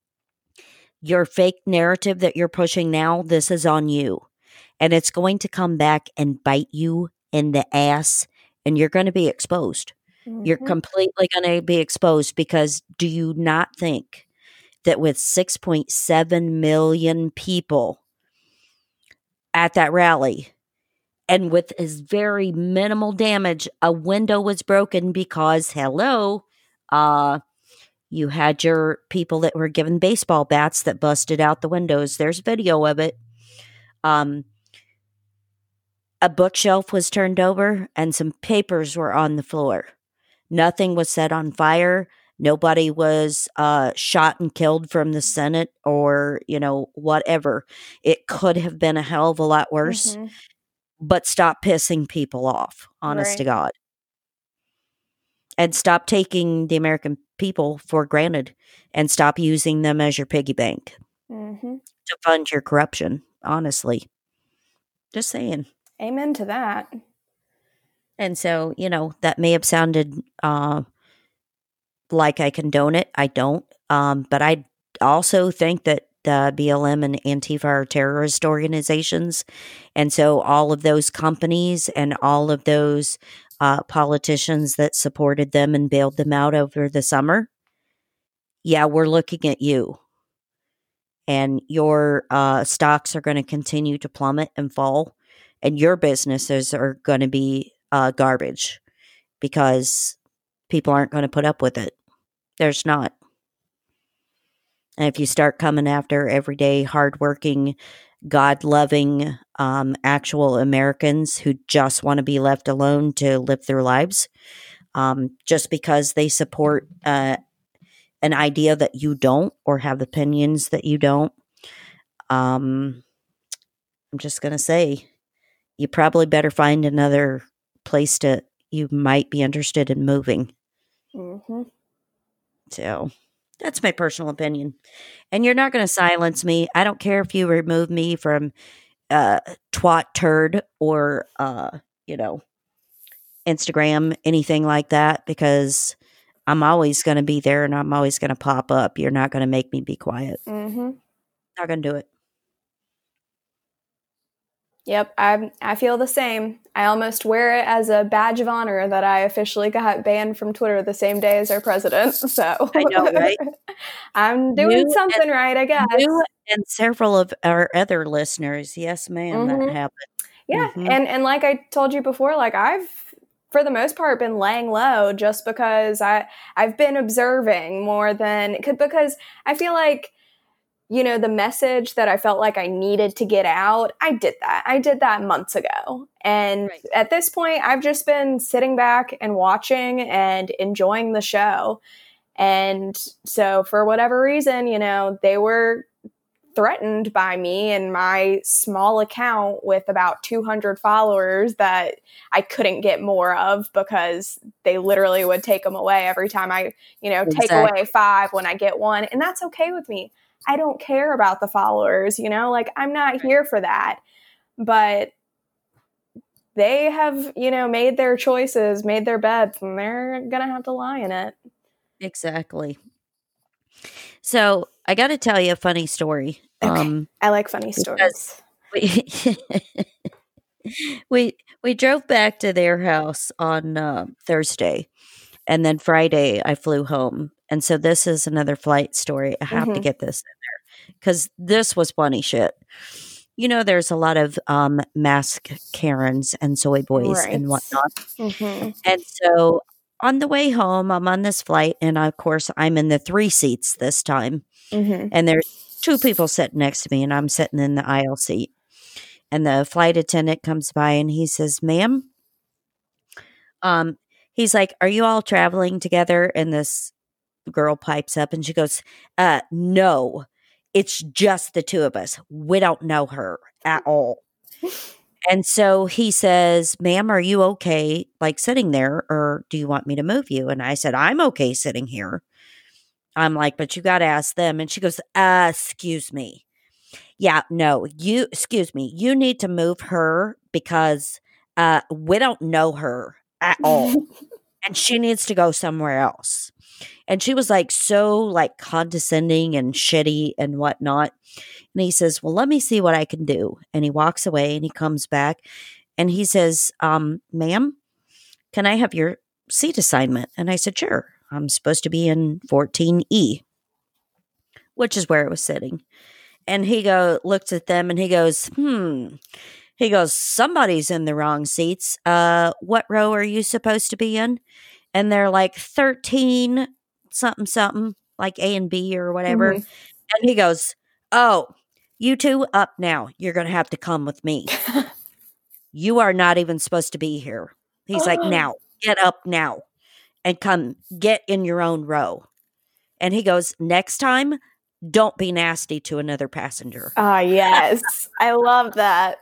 Your fake narrative that you're pushing now, this is on you. And it's going to come back and bite you in the ass, and you're going to be exposed. Mm-hmm. You're completely going to be exposed, because do you not think that with six point seven million people at that rally, and with as very minimal damage, a window was broken because, hello, uh, you had your people that were given baseball bats that busted out the windows. There's video of it. Um, a bookshelf was turned over and some papers were on the floor. Nothing was set on fire. Nobody was uh, shot and killed from the Senate or, you know, whatever. It could have been a hell of a lot worse. Mm-hmm. But stop pissing people off, honest Right. to God. And stop taking the American people for granted, and stop using them as your piggy bank mm-hmm. to fund your corruption, honestly. Just saying. Amen to that. And so, you know, that may have sounded uh, like I condone it. I don't. Um, but I also think that the B L M and Antifa are terrorist organizations. And so all of those companies and all of those uh, politicians that supported them and bailed them out over the summer, yeah, we're looking at you. And your uh, stocks are going to continue to plummet and fall. And your businesses are going to be uh, garbage, because people aren't going to put up with it. There's not. And if you start coming after everyday, hardworking, God-loving, um, actual Americans who just want to be left alone to live their lives, um, just because they support uh, an idea that you don't, or have opinions that you don't, um, I'm just going to say, you probably better find another place to, you might be interested in moving. Mm-hmm. So that's my personal opinion. And you're not going to silence me. I don't care if you remove me from uh, twat turd or, uh, you know, Instagram, anything like that, because I'm always going to be there and I'm always going to pop up. You're not going to make me be quiet. Mm-hmm. Not going to do it. Yep, I I feel the same. I almost wear it as a badge of honor that I officially got banned from Twitter the same day as our president. So I know, right? I'm doing you something and, right, I guess. You and several of our other listeners, yes, ma'am, mm-hmm. that happened. Yeah, mm-hmm. and and like I told you before, like I've for the most part been laying low just because I I've been observing more than because I feel like you know, the message that I felt like I needed to get out, I did that. I did that months ago. And Right. at this point, I've just been sitting back and watching and enjoying the show. And so for whatever reason, you know, they were threatened by me and my small account with about two hundred followers that I couldn't get more of because they literally would take them away every time I, you know, take Exactly. away five when I get one. And that's okay with me. I don't care about the followers, you know, like I'm not here for that. But they have, you know, made their choices, made their beds, and they're going to have to lie in it. Exactly. So I got to tell you a funny story. Okay. Um, I like funny stories. we, we we drove back to their house on uh, Thursday, and then Friday I flew home. And so this is another flight story. I have to Mhm. get this in there because this was funny shit. You know, there's a lot of um, mask Karens and soy boys Right. and whatnot. Mhm. And so on the way home, I'm on this flight, and of course, I'm in the three seats this time. Mhm. And there's two people sitting next to me, and I'm sitting in the aisle seat. And the flight attendant comes by, and he says, "Ma'am," um, he's like, "Are you all traveling together?" And this girl pipes up, and she goes, "Uh, no, it's just the two of us. We don't know her at all." And so he says, "Ma'am, are you okay, like, sitting there, or do you want me to move you?" And I said, "I'm okay sitting here." I'm like, "But you gotta ask them." And she goes, "Uh, excuse me. Yeah, no, you excuse me, you need to move her because, uh, we don't know her at all, and she needs to go somewhere else." And she was, like, so, like, condescending and shitty and whatnot. And he says, "Well, let me see what I can do." And he walks away, and he comes back, and he says, um, "Ma'am, can I have your seat assignment?" And I said, "Sure. I'm supposed to be in fourteen E," which is where it was sitting. And he go looks at them, and he goes, "Hmm." He goes, "Somebody's in the wrong seats. Uh, what row are you supposed to be in?" And they're like thirteen something something, like A and B or whatever. Mhm. And he goes, "Oh, you two up now. You're going to have to come with me. You are not even supposed to be here." He's like, "Now, get up now and come get in your own row." And he goes, "Next time, don't be nasty to another passenger." Ah, yes. I love that.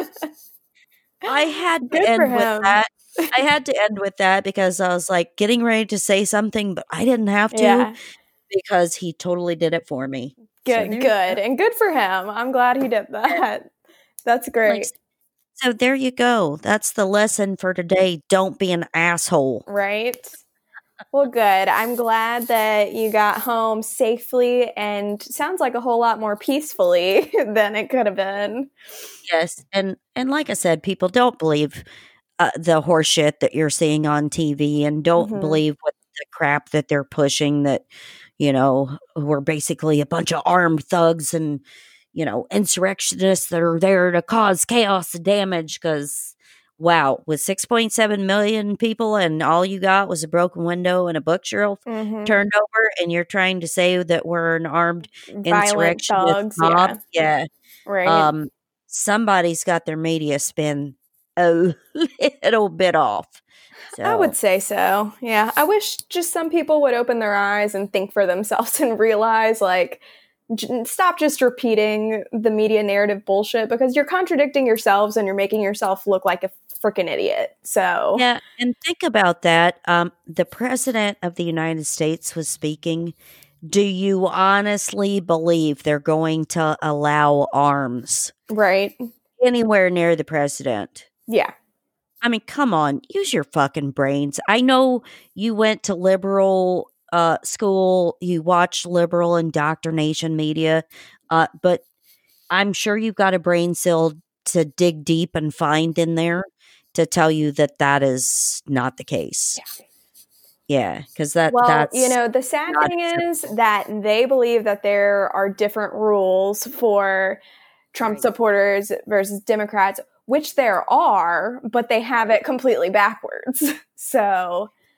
I had to Good for end with him. that. I had to end with that because I was, like, getting ready to say something, but I didn't have to Yeah. because he totally did it for me. So Good, there you good. go. And good for him. I'm glad he did that. That's Like, great. so there you go. That's the lesson for today. Don't be an asshole. Right? Well, good. I'm glad that you got home safely and sounds like a whole lot more peacefully than it could have been. Yes, and and like I said, people don't believe uh, the horseshit that you're seeing on T V, and don't Mhm. believe what the crap that they're pushing. That you know we're basically a bunch of armed thugs and you know insurrectionists that are there to cause chaos and damage. Because wow, with six point seven million people, and all you got was a broken window and a bookshelf Mhm. turned over, and you're trying to say that we're an armed Violent insurrectionist thugs, mob, yeah. yeah. Right. Um, somebody's got their media spin a little bit off. I would So say so. Yeah. I wish just some people would open their eyes and think for themselves and realize, like, j- stop just repeating the media narrative bullshit because you're contradicting yourselves and you're making yourself look like a freaking idiot. So, yeah, and think about that. Um, the president of the United States was speaking. Do you honestly believe they're going to allow arms right. anywhere near the president? Yeah. I mean, come on, use your fucking brains. I know you went to liberal uh, school, you watched liberal indoctrination media, uh, but I'm sure you've got a brain cell to dig deep and find in there to tell you that that is not the case. Yeah. Yeah, because that Well, you that's know, the sad not thing is acceptable. that they believe that there are different rules for Trump Right. supporters versus Democrats, which there are, but they have it completely backwards. So,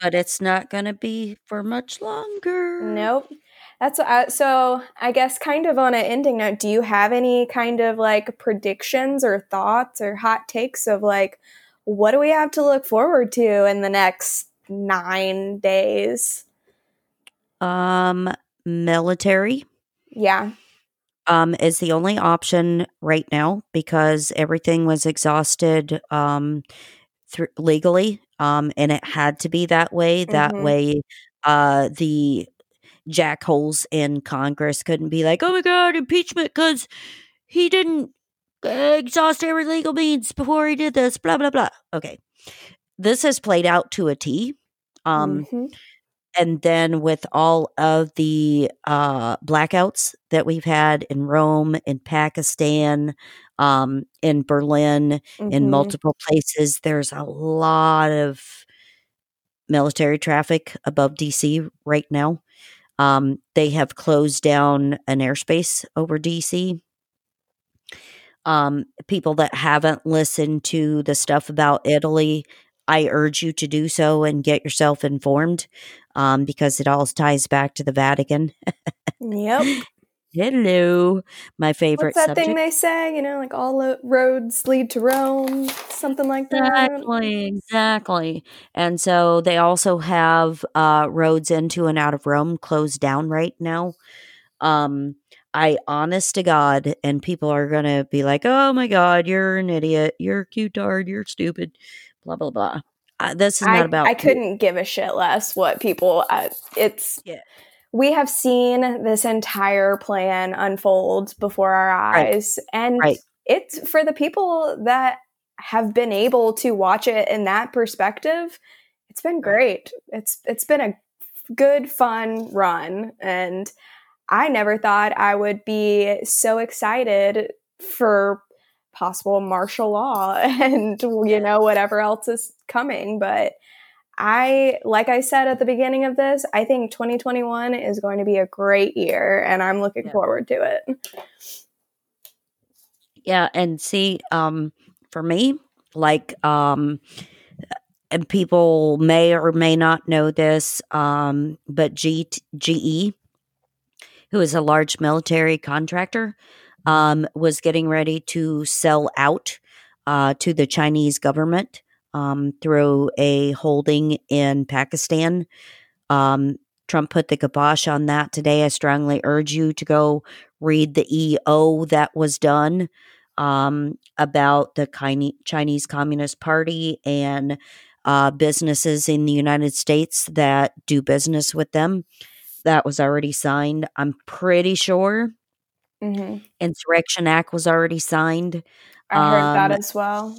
but it's not going to be for much longer. Nope. That's uh, so I guess kind of on an ending note, do you have any kind of like predictions or thoughts or hot takes of like what do we have to look forward to in the next nine days? Um, military. Yeah. Um, is the only option right now because everything was exhausted um, through legally, um, and it had to be that way. That Mm-hmm. way, uh, the jackholes in Congress couldn't be like, "Oh my God, impeachment because he didn't uh, exhaust every legal means before he did this." Blah blah blah. Okay, this has played out to a T. Um, Mm-hmm. and then with all of the uh, blackouts that we've had in Rome, in Pakistan, um, in Berlin, in Mm-hmm. multiple places, there's a lot of military traffic above D C right now. Um, they have closed down an airspace over D C. Um, people that haven't listened to the stuff about Italy, I urge you to do so and get yourself informed um, because it all ties back to the Vatican. Yep. Hello, my What's favorite that thing subject. they say? You know, like all lo- roads lead to Rome, something like that. Exactly, exactly. And so they also have uh, roads into and out of Rome closed down right now. Um, I honest to God, and people are gonna be like, "Oh my God, you're an idiot. You're a cutard. You're stupid." Blah blah blah. Uh, this is not I about I you. couldn't give a shit less what people. Uh, it's Yeah. we have seen this entire plan unfold before our Right. eyes, and Right. it's for the people that have been able to watch it in that perspective. It's been Right. great. It's it's been a good, fun run, and I never thought I would be so excited for possible martial law and you Yeah. know whatever else is coming, but I, like I said at the beginning of this, I think twenty twenty-one is going to be a great year and I'm looking Yeah. forward to it. Yeah. And see, um, for me, like, um, and people may or may not know this, um, but G- GE, who is a large military contractor, um, was getting ready to sell out uh, to the Chinese government um, through a holding in Pakistan. Um, Trump put the kibosh on that today. I strongly urge you to go read the E O that was done um, about the Chinese Communist Party and uh, businesses in the United States that do business with them. That was already signed. I'm pretty sure Mm-hmm. Insurrection Act was already signed. I heard that Um, as well.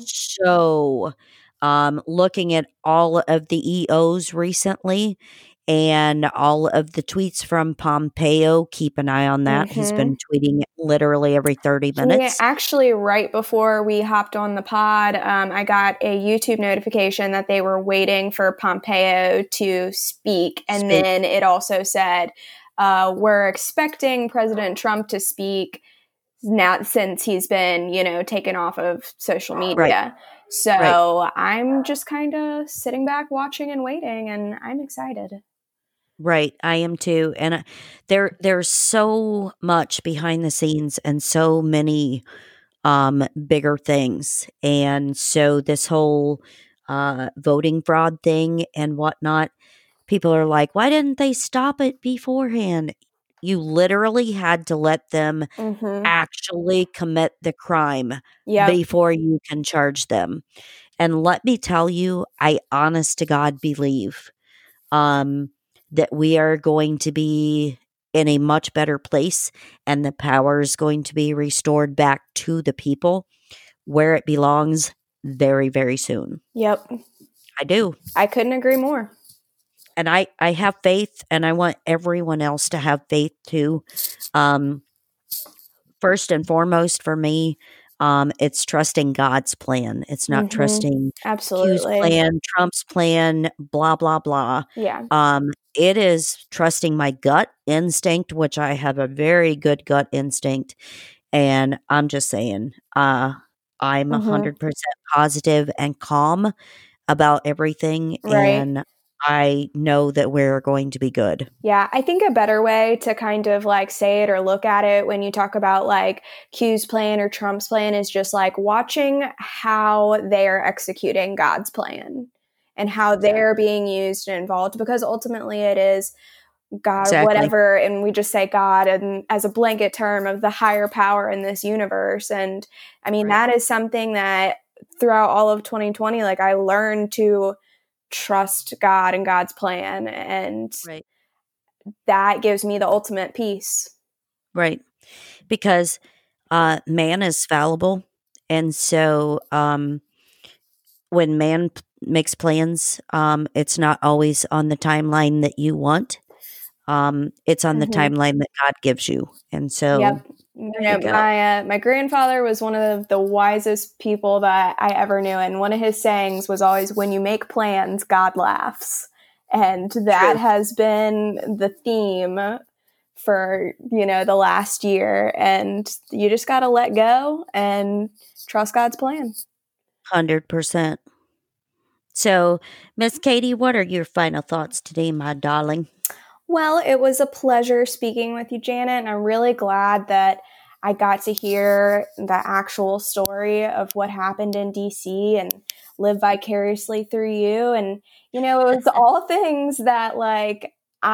so, um, looking at all of the E Os recently and all of the tweets from Pompeo, keep an eye on that. He's Mm-hmm. been tweeting literally every thirty He minutes. actually, right before we hopped on the pod, um, I got a YouTube notification that they were waiting for Pompeo to speak. And Speak. then it also said, uh, we're expecting President Trump to speak now since he's been, you know, taken off of social media. Right. So Right. I'm just kind of sitting back watching and waiting, and I'm excited. Right, I am too, and uh, there there's so much behind the scenes and so many um, bigger things. And so this whole uh, voting fraud thing and whatnot, people are like, why didn't they stop it beforehand? You literally had to let them Mm-hmm. actually commit the crime Yep. before you can charge them. And let me tell you, I honest to God believe um, that we are going to be in a much better place and the power is going to be restored back to the people where it belongs very, very soon. Yep. I do. I couldn't agree more. And I, I have faith, and I want everyone else to have faith too. Um, first and foremost, for me, um, it's trusting God's plan. It's not Mm-hmm. trusting Q's Absolutely. plan, Trump's plan, blah, blah, blah. Yeah. Um, it is trusting my gut instinct, which I have a very good gut instinct. And I'm just saying, uh, I'm Mm-hmm. one hundred percent positive and calm about everything. Right. And I know that we're going to be good. Yeah, I think a better way to kind of like say it or look at it when you talk about like Q's plan or Trump's plan is just like watching how they are executing God's plan and how Exactly. they're being used and involved, because ultimately it is God, Exactly. whatever, and we just say God and as a blanket term of the higher power in this universe. And I mean, Right. that is something that throughout all of twenty twenty, like I learned to trust God and God's plan, and Right. that gives me the ultimate peace. Right. Because uh, man is fallible. And so um, when man p- makes plans, um, it's not always on the timeline that you want. Um, it's on the Mhm. timeline that God gives you. And so Yep. You there know, you go. my uh, my grandfather was one of the wisest people that I ever knew, and one of his sayings was always, "When you make plans, God laughs," and that True. has been the theme for you know the last year. And you just got to let go and trust God's plan. one hundred percent. So, Miss Katie, what are your final thoughts today, my darling? Well, it was a pleasure speaking with you, Janet, and I'm really glad that I got to hear the actual story of what happened in D C and live vicariously through you. And, you know, it was all things that, like,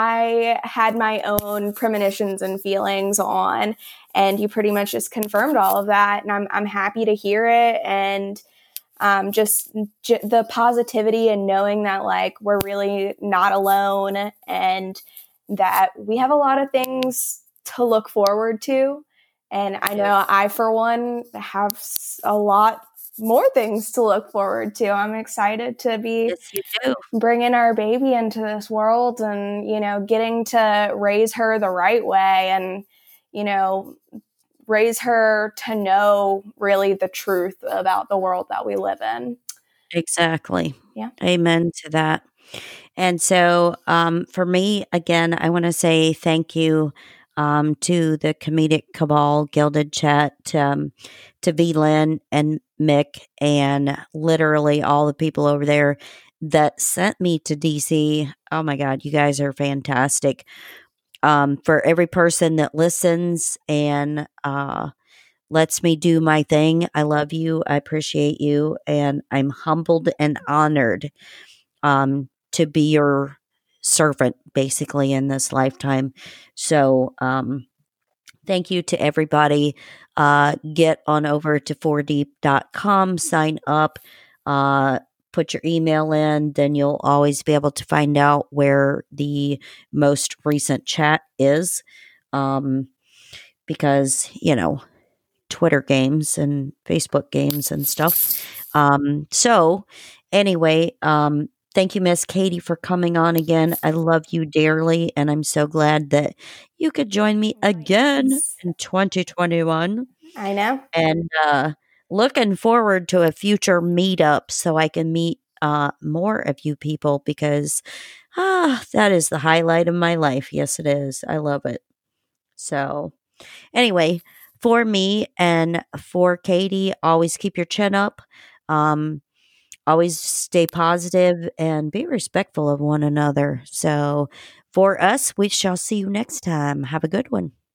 I had my own premonitions and feelings on, and you pretty much just confirmed all of that. And I'm, I'm happy to hear it. And um, just j- the positivity and knowing that like we're really not alone, and that we have a lot of things to look forward to. And I know Yes. I, for one, have a lot more things to look forward to. I'm excited to be Yes, you do. bringing our baby into this world and, you know, getting to raise her the right way and, you know, raise her to know really the truth about the world that we live in. Exactly. Yeah. Amen to that. And so, um, for me, again, I want to say thank you um, to the Comedic Cabal Gilded Chat, um, to V Lynn and Mick, and literally all the people over there that sent me to D C. Oh my God, you guys are fantastic. Um, for every person that listens and uh, lets me do my thing, I love you. I appreciate you. And I'm humbled and honored um, to be your servant basically in this lifetime. So, um, thank you to everybody. Uh, get on over to four deep dot com, sign up, uh, put your email in, then you'll always be able to find out where the most recent chat is. Um, because, you know, Twitter games and Facebook games and stuff. Um, so, anyway, um, thank you, Miss Katie, for coming on again. I love you dearly, and I'm so glad that you could join me again in twenty twenty-one. I know. And uh, looking forward to a future meetup so I can meet uh, more of you people because ah, that is the highlight of my life. Yes, it is. I love it. So, anyway, for me and for Katie, always keep your chin up. Um, always stay positive and be respectful of one another. So, for us, we shall see you next time. Have a good one.